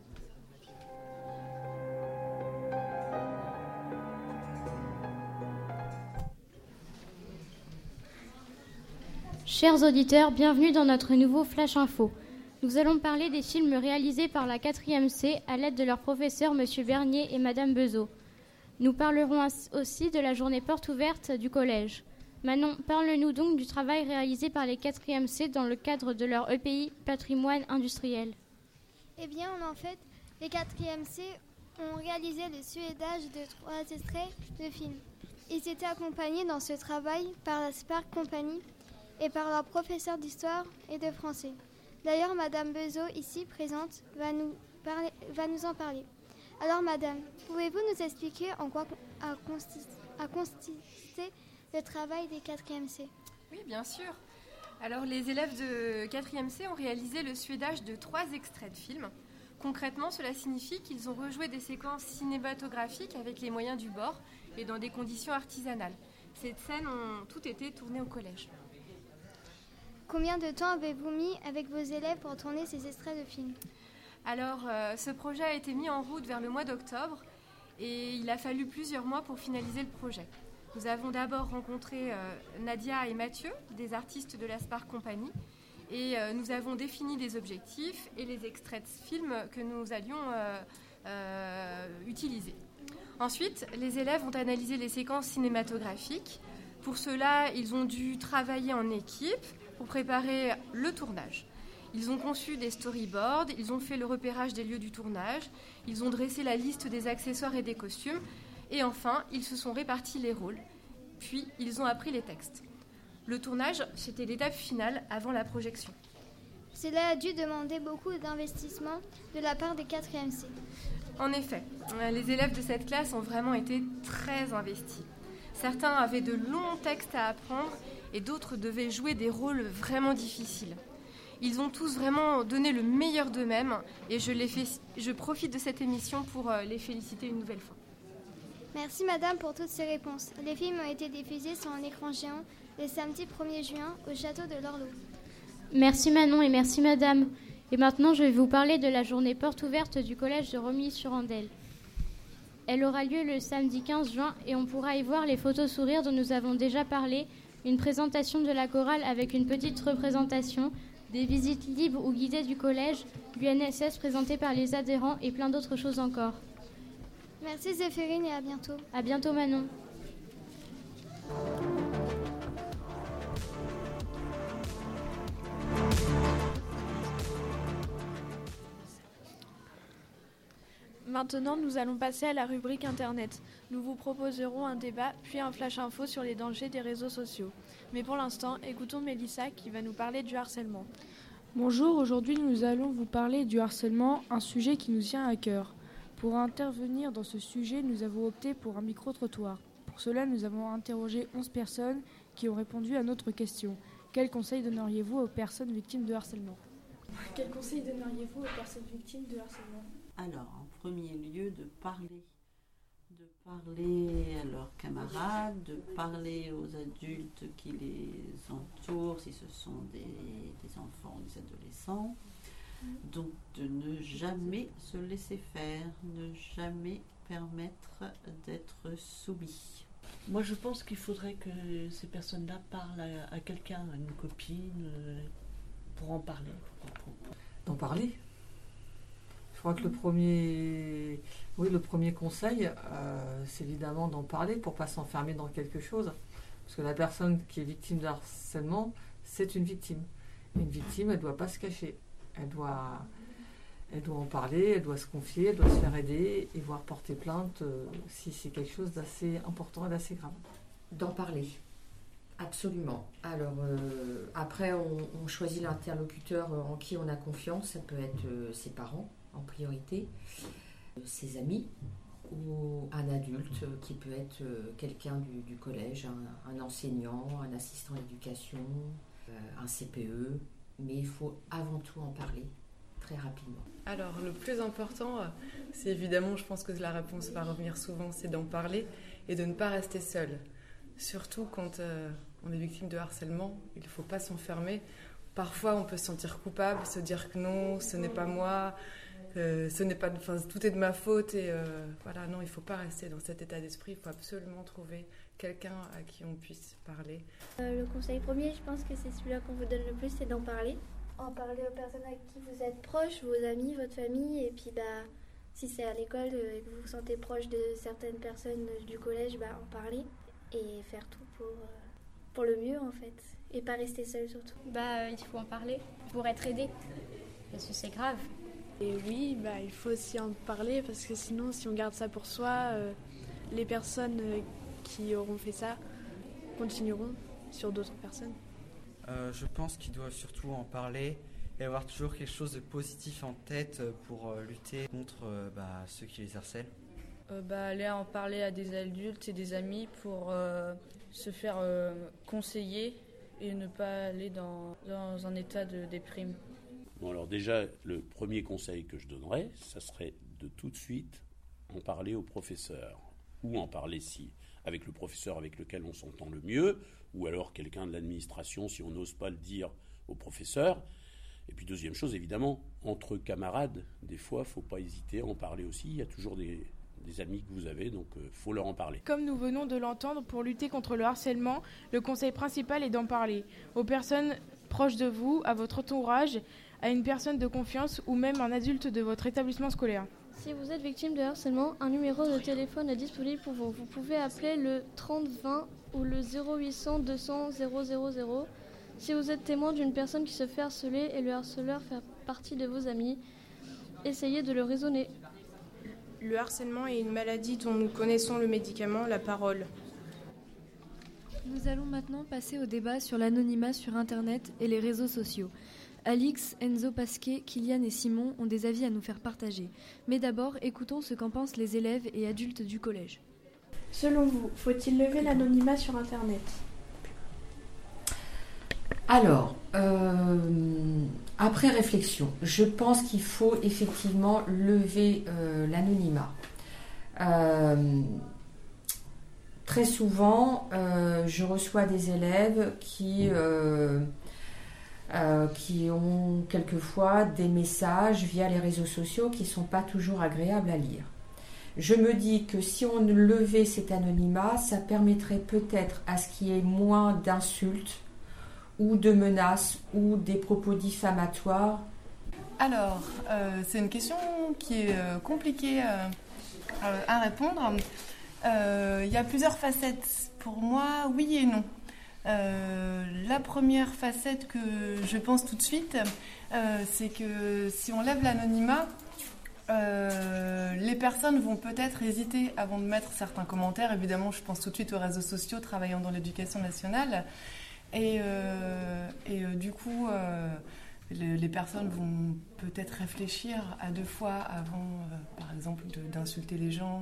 [SPEAKER 6] Chers auditeurs, bienvenue dans notre nouveau Flash Info. Nous allons parler des films réalisés par la quatrième C à l'aide de leurs professeurs M. Bernier et Mme Bezeau. Nous parlerons aussi de la journée porte ouverte du collège. Manon, parle-nous donc du travail réalisé par les quatrième C dans le cadre de leur E P I Patrimoine industriel.
[SPEAKER 7] Eh bien, en fait, les quatrième C ont réalisé le suédage de trois extraits de films. Ils étaient accompagnés dans ce travail par la Spark Company et par leur professeur d'histoire et de français. D'ailleurs, Madame Bezeau, ici présente, va nous, parler, va nous en parler. Alors, Madame, pouvez-vous nous expliquer en quoi a consisté, a consisté le travail des quatrième C ?
[SPEAKER 23] Oui, bien sûr. Alors, les élèves de quatrième C ont réalisé le suédage de trois extraits de films. Concrètement, cela signifie qu'ils ont rejoué des séquences cinématographiques avec les moyens du bord et dans des conditions artisanales. Ces scènes ont toutes été tournées au collège.
[SPEAKER 7] Combien de temps avez-vous mis avec vos élèves pour tourner ces extraits de films ?
[SPEAKER 23] Alors, euh, ce projet a été mis en route vers le mois d'octobre et il a fallu plusieurs mois pour finaliser le projet. Nous avons d'abord rencontré euh, Nadia et Mathieu, des artistes de la Spark Company, et euh, nous avons défini des objectifs et les extraits de films que nous allions euh, euh, utiliser. Ensuite, les élèves ont analysé les séquences cinématographiques. Pour cela, ils ont dû travailler en équipe pour préparer le tournage. Ils ont conçu des storyboards, ils ont fait le repérage des lieux du tournage, ils ont dressé la liste des accessoires et des costumes, et enfin, ils se sont répartis les rôles, puis ils ont appris les textes. Le tournage, c'était l'étape finale avant la projection.
[SPEAKER 7] Cela a dû demander beaucoup d'investissement de la part des quatrième C.
[SPEAKER 23] En effet, les élèves de cette classe ont vraiment été très investis. Certains avaient de longs textes à apprendre et d'autres devaient jouer des rôles vraiment difficiles. Ils ont tous vraiment donné le meilleur d'eux-mêmes et je, les fais, je profite de cette émission pour les féliciter une nouvelle fois.
[SPEAKER 7] Merci Madame pour toutes ces réponses. Les films ont été diffusés sur un écran géant le samedi premier juin au château de l'Orlo.
[SPEAKER 6] Merci Manon et merci Madame. Et maintenant je vais vous parler de la journée porte ouverte du collège de Romilly-sur-Andelle. Elle aura lieu le samedi quinze juin et on pourra y voir les photos sourires dont nous avons déjà parlé, une présentation de la chorale avec une petite représentation, des visites libres ou guidées du collège, l'U N S S présenté par les adhérents et plein d'autres choses encore.
[SPEAKER 7] Merci Zéphérine et à bientôt.
[SPEAKER 6] À bientôt Manon.
[SPEAKER 1] Maintenant, nous allons passer à la rubrique Internet. Nous vous proposerons un débat, puis un flash info sur les dangers des réseaux sociaux. Mais pour l'instant, écoutons Mélissa qui va nous parler du harcèlement.
[SPEAKER 24] Bonjour, aujourd'hui nous allons vous parler du harcèlement, un sujet qui nous tient à cœur. Pour intervenir dans ce sujet, nous avons opté pour un micro-trottoir. Pour cela, nous avons interrogé onze personnes qui ont répondu à notre question. Quel conseil donneriez-vous aux personnes victimes de harcèlement ?
[SPEAKER 4] Quel conseil donneriez-vous aux personnes victimes de harcèlement ?
[SPEAKER 12] Alors, en premier lieu, de parler. De parler à leurs camarades, de parler aux adultes qui les entourent, si ce sont des, des enfants ou des adolescents. Donc, de ne jamais se laisser faire, ne jamais permettre d'être soumis.
[SPEAKER 14] Moi, je pense qu'il faudrait que ces personnes-là parlent à, à quelqu'un, à une copine, euh, pour en parler. Pour, pour, pour...
[SPEAKER 16] D'en parler. Je crois que le premier, oui, le premier conseil, euh, c'est évidemment d'en parler pour ne pas s'enfermer dans quelque chose. Parce que la personne qui est victime de harcèlement, c'est une victime. Et une victime, elle ne doit pas se cacher. Elle doit, elle doit en parler, elle doit se confier, elle doit se faire aider et voire porter plainte euh, si c'est quelque chose d'assez important et d'assez grave.
[SPEAKER 25] D'en parler, absolument. Alors euh, après, on, on choisit l'interlocuteur en qui on a confiance. Ça peut être euh, ses parents en priorité, euh, ses amis ou un adulte euh, qui peut être euh, quelqu'un du, du collège, un, un enseignant, un assistant d'éducation, euh, un C P E. Mais il faut avant tout en parler très rapidement.
[SPEAKER 26] Alors, le plus important, c'est évidemment, je pense que la réponse va revenir souvent, c'est d'en parler et de ne pas rester seul. Surtout quand euh, on est victime de harcèlement, il ne faut pas s'enfermer. Parfois, on peut se sentir coupable, se dire que non, ce n'est pas moi, euh, ce n'est pas, enfin, tout est de ma faute. Et euh, voilà, non, il ne faut pas rester dans cet état d'esprit. Il faut absolument trouver quelqu'un à qui on puisse parler.
[SPEAKER 27] Euh, le conseil premier, je pense que c'est celui-là qu'on vous donne le plus, c'est d'en parler. En parler aux personnes avec qui vous êtes proches, vos amis, votre famille. Et puis, bah, si c'est à l'école euh, et que vous vous sentez proche de certaines personnes du collège, bah, en parler. Et faire tout pour, euh, pour le mieux, en fait. Et pas rester seul, surtout.
[SPEAKER 28] Bah, euh, il faut en parler pour être aidé. Parce que c'est grave.
[SPEAKER 1] Et oui, bah, il faut aussi en parler parce que sinon, si on garde ça pour soi, euh, les personnes euh, qui auront fait ça continueront sur d'autres personnes.
[SPEAKER 5] Euh, je pense qu'ils doivent surtout en parler et avoir toujours quelque chose de positif en tête pour euh, lutter contre euh, bah, ceux qui les harcèlent.
[SPEAKER 3] Euh, bah, aller en parler à des adultes et des amis pour euh, se faire euh, conseiller et ne pas aller dans, dans un état de déprime.
[SPEAKER 29] Bon, alors déjà, le premier conseil que je donnerais, ça serait de tout de suite en parler au professeur, ou en parler si avec le professeur avec lequel on s'entend le mieux, ou alors quelqu'un de l'administration si on n'ose pas le dire au professeur. Et puis deuxième chose, évidemment, entre camarades, des fois, il ne faut pas hésiter à en parler aussi. Il y a toujours des, des amis que vous avez, donc il euh, faut leur en parler.
[SPEAKER 20] Comme nous venons de l'entendre, pour lutter contre le harcèlement, le conseil principal est d'en parler aux personnes proches de vous, à votre entourage, à une personne de confiance ou même un adulte de votre établissement scolaire.
[SPEAKER 13] Si vous êtes victime de harcèlement, un numéro de téléphone est disponible pour vous. Vous pouvez appeler le trente vingt ou le zéro huit cents deux cents zéro zéro zéro. Si vous êtes témoin d'une personne qui se fait harceler et le harceleur fait partie de vos amis, essayez de le raisonner.
[SPEAKER 24] Le harcèlement est une maladie dont nous connaissons le médicament, la parole.
[SPEAKER 2] Nous allons maintenant passer au débat sur l'anonymat sur Internet et les réseaux sociaux. Alix, Enzo, Pasquet, Kylian et Simon ont des avis à nous faire partager. Mais d'abord, écoutons ce qu'en pensent les élèves et adultes du collège.
[SPEAKER 1] Selon vous, faut-il lever l'anonymat sur Internet ?
[SPEAKER 25] Alors, euh, après réflexion, je pense qu'il faut effectivement lever euh, l'anonymat. Euh, très souvent, euh, je reçois des élèves qui... Euh, Euh, qui ont quelquefois des messages via les réseaux sociaux qui ne sont pas toujours agréables à lire. Je me dis que si on levait cet anonymat, ça permettrait peut-être à ce qu'il y ait moins d'insultes ou de menaces ou des propos diffamatoires.
[SPEAKER 30] Alors, euh, c'est une question qui est euh, compliquée euh, à répondre. Euh, il y a plusieurs facettes. Pour moi, oui et non. Euh, la première facette que je pense tout de suite, euh, c'est que si on lève l'anonymat, euh, les personnes vont peut-être hésiter avant de mettre certains commentaires. Évidemment, je pense tout de suite aux réseaux sociaux travaillant dans l'éducation nationale. Et, euh, et euh, du coup, euh, les, les personnes vont peut-être réfléchir à deux fois avant, euh, par exemple, de, d'insulter les gens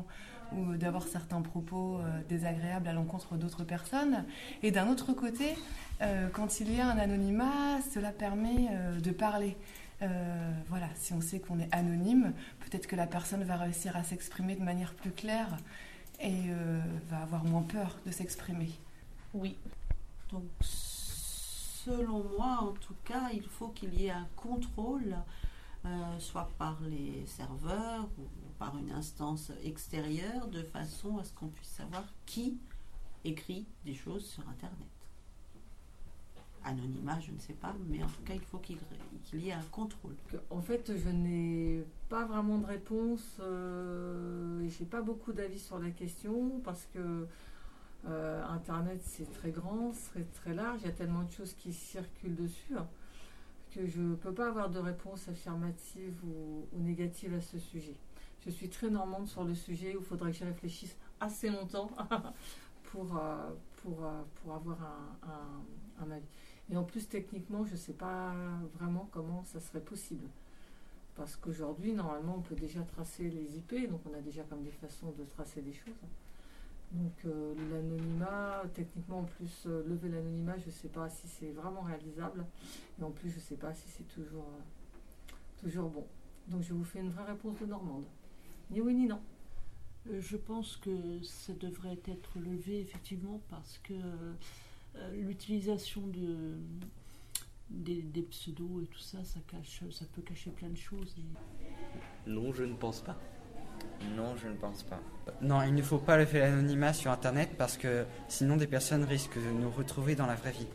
[SPEAKER 30] ou d'avoir certains propos euh, désagréables à l'encontre d'autres personnes. Et d'un autre côté, euh, quand il y a un anonymat, cela permet euh, de parler. Euh, voilà, si on sait qu'on est anonyme, peut-être que la personne va réussir à s'exprimer de manière plus claire et euh, va avoir moins peur de s'exprimer.
[SPEAKER 12] Oui. Donc, selon moi, en tout cas, il faut qu'il y ait un contrôle, euh, soit par les serveurs ou par une instance extérieure, de façon à ce qu'on puisse savoir qui écrit des choses sur Internet. Anonymat, je ne sais pas, mais en tout cas, il faut qu'il, qu'il y ait un contrôle.
[SPEAKER 16] En fait, je n'ai pas vraiment de réponse, euh, et je n'ai pas beaucoup d'avis sur la question, parce que euh, Internet, c'est très grand, c'est très large, il y a tellement de choses qui circulent dessus, hein, que je ne peux pas avoir de réponse affirmative ou, ou négative à ce sujet. Je suis très normande sur le sujet, où il faudrait que j'y réfléchisse assez longtemps pour, euh, pour, euh, pour avoir un, un, un avis. Et en plus, techniquement, je ne sais pas vraiment comment ça serait possible. Parce qu'aujourd'hui, normalement, on peut déjà tracer les I P, donc on a déjà comme des façons de tracer des choses. Donc euh, l'anonymat, techniquement, en plus, euh, lever l'anonymat, je ne sais pas si c'est vraiment réalisable. Et en plus, je ne sais pas si c'est toujours, euh, toujours bon. Donc je vous fais une vraie réponse de Normande. Ni oui, ni non.
[SPEAKER 14] Euh, je pense que ça devrait être levé, effectivement, parce que euh, l'utilisation de, des, des pseudos et tout ça, ça, cache, ça peut cacher plein de choses. Et...
[SPEAKER 8] Non, je ne pense pas.
[SPEAKER 5] Non, je ne pense pas. Non, il ne faut pas lever l'anonymat sur Internet parce que sinon des personnes risquent de nous retrouver dans la vraie vie.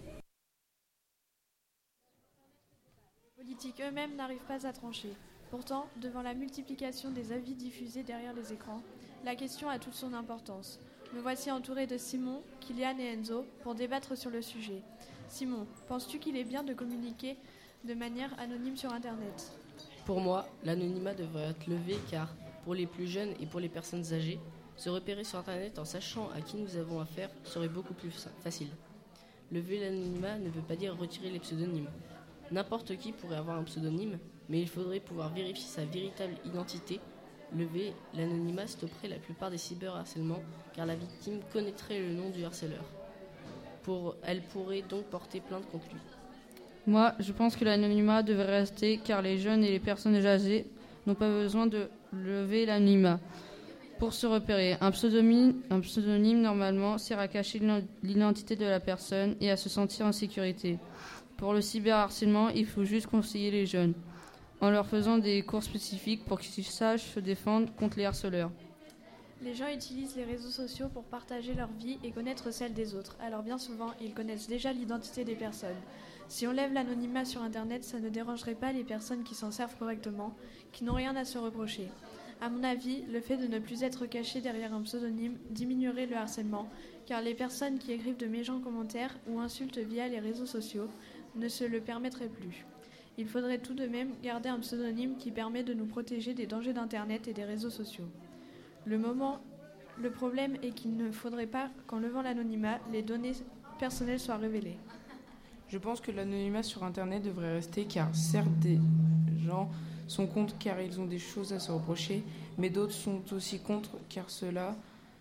[SPEAKER 1] Les politiques eux-mêmes n'arrivent pas à trancher. Pourtant, devant la multiplication des avis diffusés derrière les écrans, la question a toute son importance. Me voici entouré de Simon, Kylian et Enzo pour débattre sur le sujet. Simon, penses-tu qu'il est bien de communiquer de manière anonyme sur Internet ?
[SPEAKER 9] Pour moi, l'anonymat devrait être levé car, pour les plus jeunes et pour les personnes âgées, se repérer sur Internet en sachant à qui nous avons affaire serait beaucoup plus facile. Lever l'anonymat ne veut pas dire retirer les pseudonymes. N'importe qui pourrait avoir un pseudonyme, mais il faudrait pouvoir vérifier sa véritable identité. Lever l'anonymat stopperait la plupart des cyberharcèlements car la victime connaîtrait le nom du harceleur. Pour, elle pourrait donc porter plainte contre lui.
[SPEAKER 3] Moi, je pense que l'anonymat devrait rester car les jeunes et les personnes âgées n'ont pas besoin de lever l'anonymat pour se repérer. Un pseudonyme, un pseudonyme, normalement, sert à cacher l'identité de la personne et à se sentir en sécurité. Pour le cyberharcèlement, il faut juste conseiller les jeunes, en leur faisant des cours spécifiques pour qu'ils sachent se défendre contre les harceleurs.
[SPEAKER 1] Les gens utilisent les réseaux sociaux pour partager leur vie et connaître celle des autres. Alors bien souvent, ils connaissent déjà l'identité des personnes. Si on lève l'anonymat sur Internet, ça ne dérangerait pas les personnes qui s'en servent correctement, qui n'ont rien à se reprocher. À mon avis, le fait de ne plus être caché derrière un pseudonyme diminuerait le harcèlement, car les personnes qui écrivent de méchants commentaires ou insultent via les réseaux sociaux ne se le permettraient plus. Il faudrait tout de même garder un pseudonyme qui permet de nous protéger des dangers d'Internet et des réseaux sociaux. Le moment, le problème est qu'il ne faudrait pas qu'en levant l'anonymat, les données personnelles soient révélées.
[SPEAKER 20] Je pense que l'anonymat sur Internet devrait rester car certes des gens sont contre car ils ont des choses à se reprocher, mais d'autres sont aussi contre car cela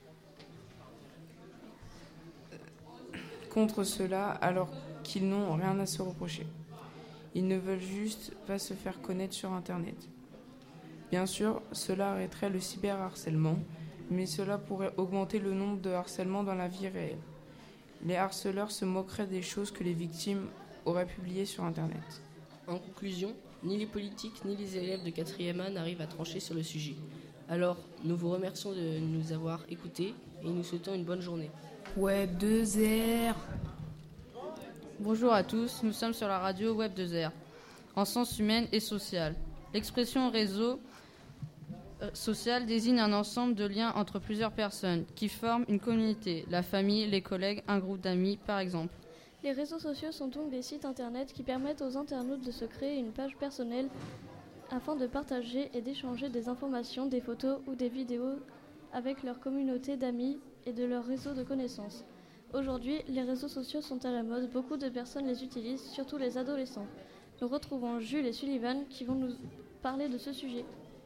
[SPEAKER 20] contre cela alors qu'ils n'ont rien à se reprocher. Ils ne veulent juste pas se faire connaître sur Internet. Bien sûr, cela arrêterait le cyberharcèlement, mais cela pourrait augmenter le nombre de harcèlements dans la vie réelle. Les harceleurs se moqueraient des choses que les victimes auraient publiées sur Internet.
[SPEAKER 9] En conclusion, ni les politiques ni les élèves de quatrième A n'arrivent à trancher sur le sujet. Alors, nous vous remercions de nous avoir écoutés et nous souhaitons une bonne journée.
[SPEAKER 24] Web deux R.
[SPEAKER 3] Bonjour à tous, nous sommes sur la radio Web deux R, en sens humain et social. L'expression réseau social désigne un ensemble de liens entre plusieurs personnes qui forment une communauté, la famille, les collègues, un groupe d'amis par exemple.
[SPEAKER 13] Les réseaux sociaux sont donc des sites internet qui permettent aux internautes de se créer une page personnelle afin de partager et d'échanger des informations, des photos ou des vidéos avec leur communauté d'amis et de leur réseau de connaissances. Aujourd'hui, les réseaux sociaux sont à la mode, beaucoup de personnes les utilisent, surtout les adolescents. Nous retrouvons Jules et Sullivan qui vont nous parler de ce sujet.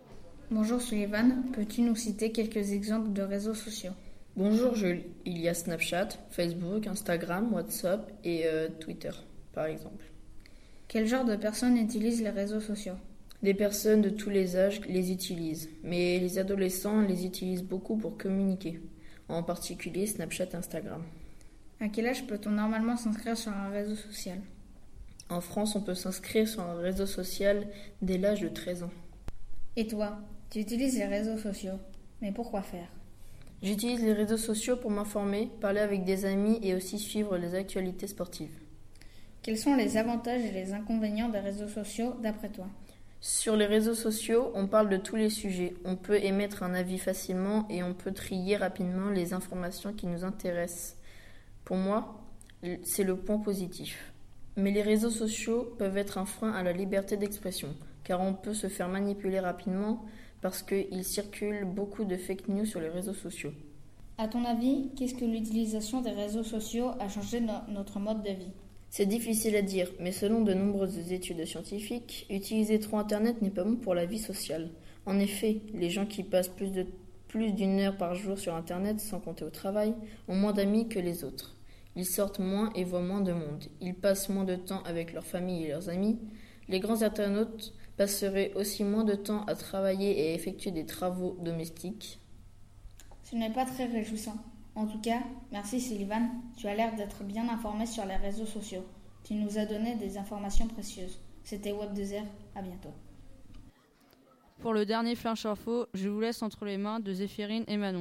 [SPEAKER 8] Bonjour Sullivan, peux-tu nous citer quelques exemples de réseaux sociaux?
[SPEAKER 9] Bonjour Jules, il y a Snapchat, Facebook, Instagram, WhatsApp et euh, Twitter par exemple.
[SPEAKER 8] Quel genre de personnes utilisent les réseaux sociaux?
[SPEAKER 9] Les personnes de tous les âges les utilisent, mais les adolescents les utilisent beaucoup pour communiquer, en particulier Snapchat et Instagram.
[SPEAKER 8] À quel âge peut-on normalement s'inscrire sur un réseau social?
[SPEAKER 9] En France, on peut s'inscrire sur un réseau social dès l'âge de treize ans.
[SPEAKER 8] Et toi, tu utilises les réseaux sociaux, mais pourquoi faire?
[SPEAKER 9] J'utilise les réseaux sociaux pour m'informer, parler avec des amis et aussi suivre les actualités sportives.
[SPEAKER 8] Quels sont les avantages et les inconvénients des réseaux sociaux d'après toi?
[SPEAKER 9] Sur les réseaux sociaux, on parle de tous les sujets. On peut émettre un avis facilement et on peut trier rapidement les informations qui nous intéressent. Pour moi, c'est le point positif. Mais les réseaux sociaux peuvent être un frein à la liberté d'expression, car on peut se faire manipuler rapidement parce qu'il circule beaucoup de fake news sur les réseaux sociaux.
[SPEAKER 8] À ton avis, qu'est-ce que l'utilisation des réseaux sociaux a changé no- notre mode de vie?
[SPEAKER 9] C'est difficile à dire, mais selon de nombreuses études scientifiques, utiliser trop Internet n'est pas bon pour la vie sociale. En effet, les gens qui passent plus, de, plus d'une heure par jour sur Internet, sans compter au travail, ont moins d'amis que les autres. Ils sortent moins et voient moins de monde. Ils passent moins de temps avec leur famille et leurs amis. Les grands internautes passeraient aussi moins de temps à travailler et à effectuer des travaux domestiques.
[SPEAKER 8] Ce n'est pas très réjouissant. En tout cas, merci Sullivan, tu as l'air d'être bien informé sur les réseaux sociaux. Tu nous as donné des informations précieuses. C'était Web deux R, à bientôt.
[SPEAKER 3] Pour le dernier flash info, je vous laisse entre les mains de Zéphirine et Manon.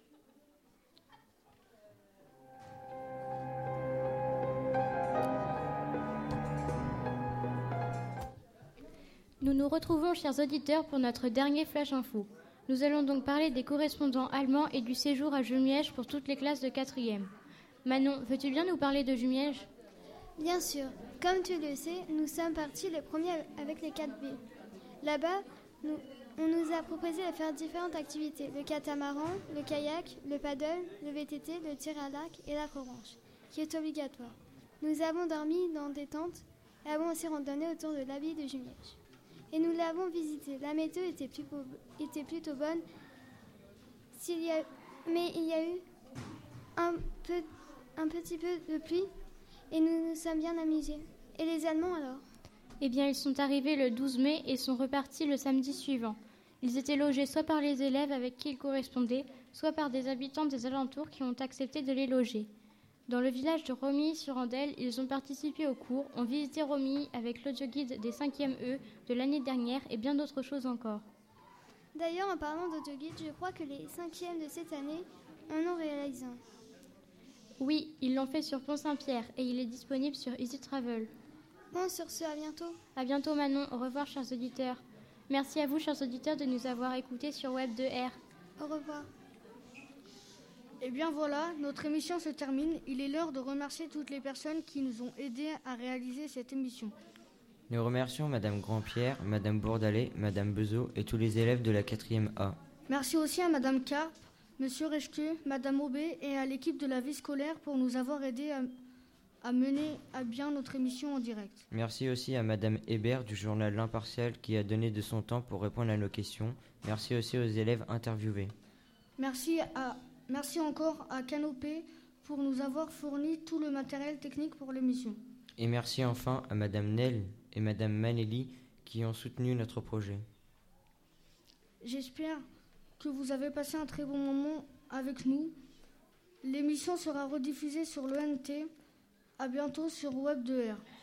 [SPEAKER 6] Nous nous retrouvons, chers auditeurs, pour notre dernier flash info. Nous allons donc parler des correspondants allemands et du séjour à Jumièges pour toutes les classes de quatrième. Manon, veux-tu bien nous parler de Jumièges?
[SPEAKER 7] Bien sûr. Comme tu le sais, nous sommes partis le premier avec les quatre B. Là-bas, nous, on nous a proposé de faire différentes activités. Le catamaran, le kayak, le paddle, le V T T, le tir à l'arc et l'acrobranche, qui est obligatoire. Nous avons dormi dans des tentes et avons aussi randonné autour de l'abbaye de Jumièges. Et nous l'avons visité. La météo était, plus beau, était plutôt bonne, S'il y a, mais il y a eu un, peu, un petit peu de pluie et nous nous sommes bien amusés. Et les Allemands alors?
[SPEAKER 6] Eh bien, ils sont arrivés le douze mai et sont repartis le samedi suivant. Ils étaient logés soit par les élèves avec qui ils correspondaient, soit par des habitants des alentours qui ont accepté de les loger. Dans le village de Romilly-sur-Andelle, ils ont participé au cours, ont visité Romilly avec l'audioguide des cinquièmes E de l'année dernière et bien d'autres choses encore.
[SPEAKER 7] D'ailleurs, en parlant d'audioguide, je crois que les cinquièmes de cette année en ont réalisé un.
[SPEAKER 6] Oui, ils l'ont fait sur Pont-Saint-Pierre et il est disponible sur Easy Travel.
[SPEAKER 7] Bon, sur ce, à bientôt.
[SPEAKER 6] À bientôt Manon, au revoir chers auditeurs. Merci à vous chers auditeurs de nous avoir écoutés sur Web deux R.
[SPEAKER 7] Au revoir.
[SPEAKER 10] Et bien voilà, notre émission se termine. Il est l'heure de remercier toutes les personnes qui nous ont aidés à réaliser cette émission.
[SPEAKER 11] Nous remercions Madame Grandpierre, Madame Bourdalet, Madame Bezot et tous les élèves de la quatrième A.
[SPEAKER 10] Merci aussi à Madame Carpe, Monsieur Reschke, Madame Aubé et à l'équipe de la vie scolaire pour nous avoir aidés à, à mener à bien notre émission en direct.
[SPEAKER 11] Merci aussi à Madame Hébert du journal L'Impartial qui a donné de son temps pour répondre à nos questions. Merci aussi aux élèves interviewés.
[SPEAKER 10] Merci à Merci encore à Canopé pour nous avoir fourni tout le matériel technique pour l'émission.
[SPEAKER 11] Et merci enfin à Madame Nel et Madame Manelli qui ont soutenu notre projet.
[SPEAKER 10] J'espère que vous avez passé un très bon moment avec nous. L'émission sera rediffusée sur l'O N T. À bientôt sur Web deux R.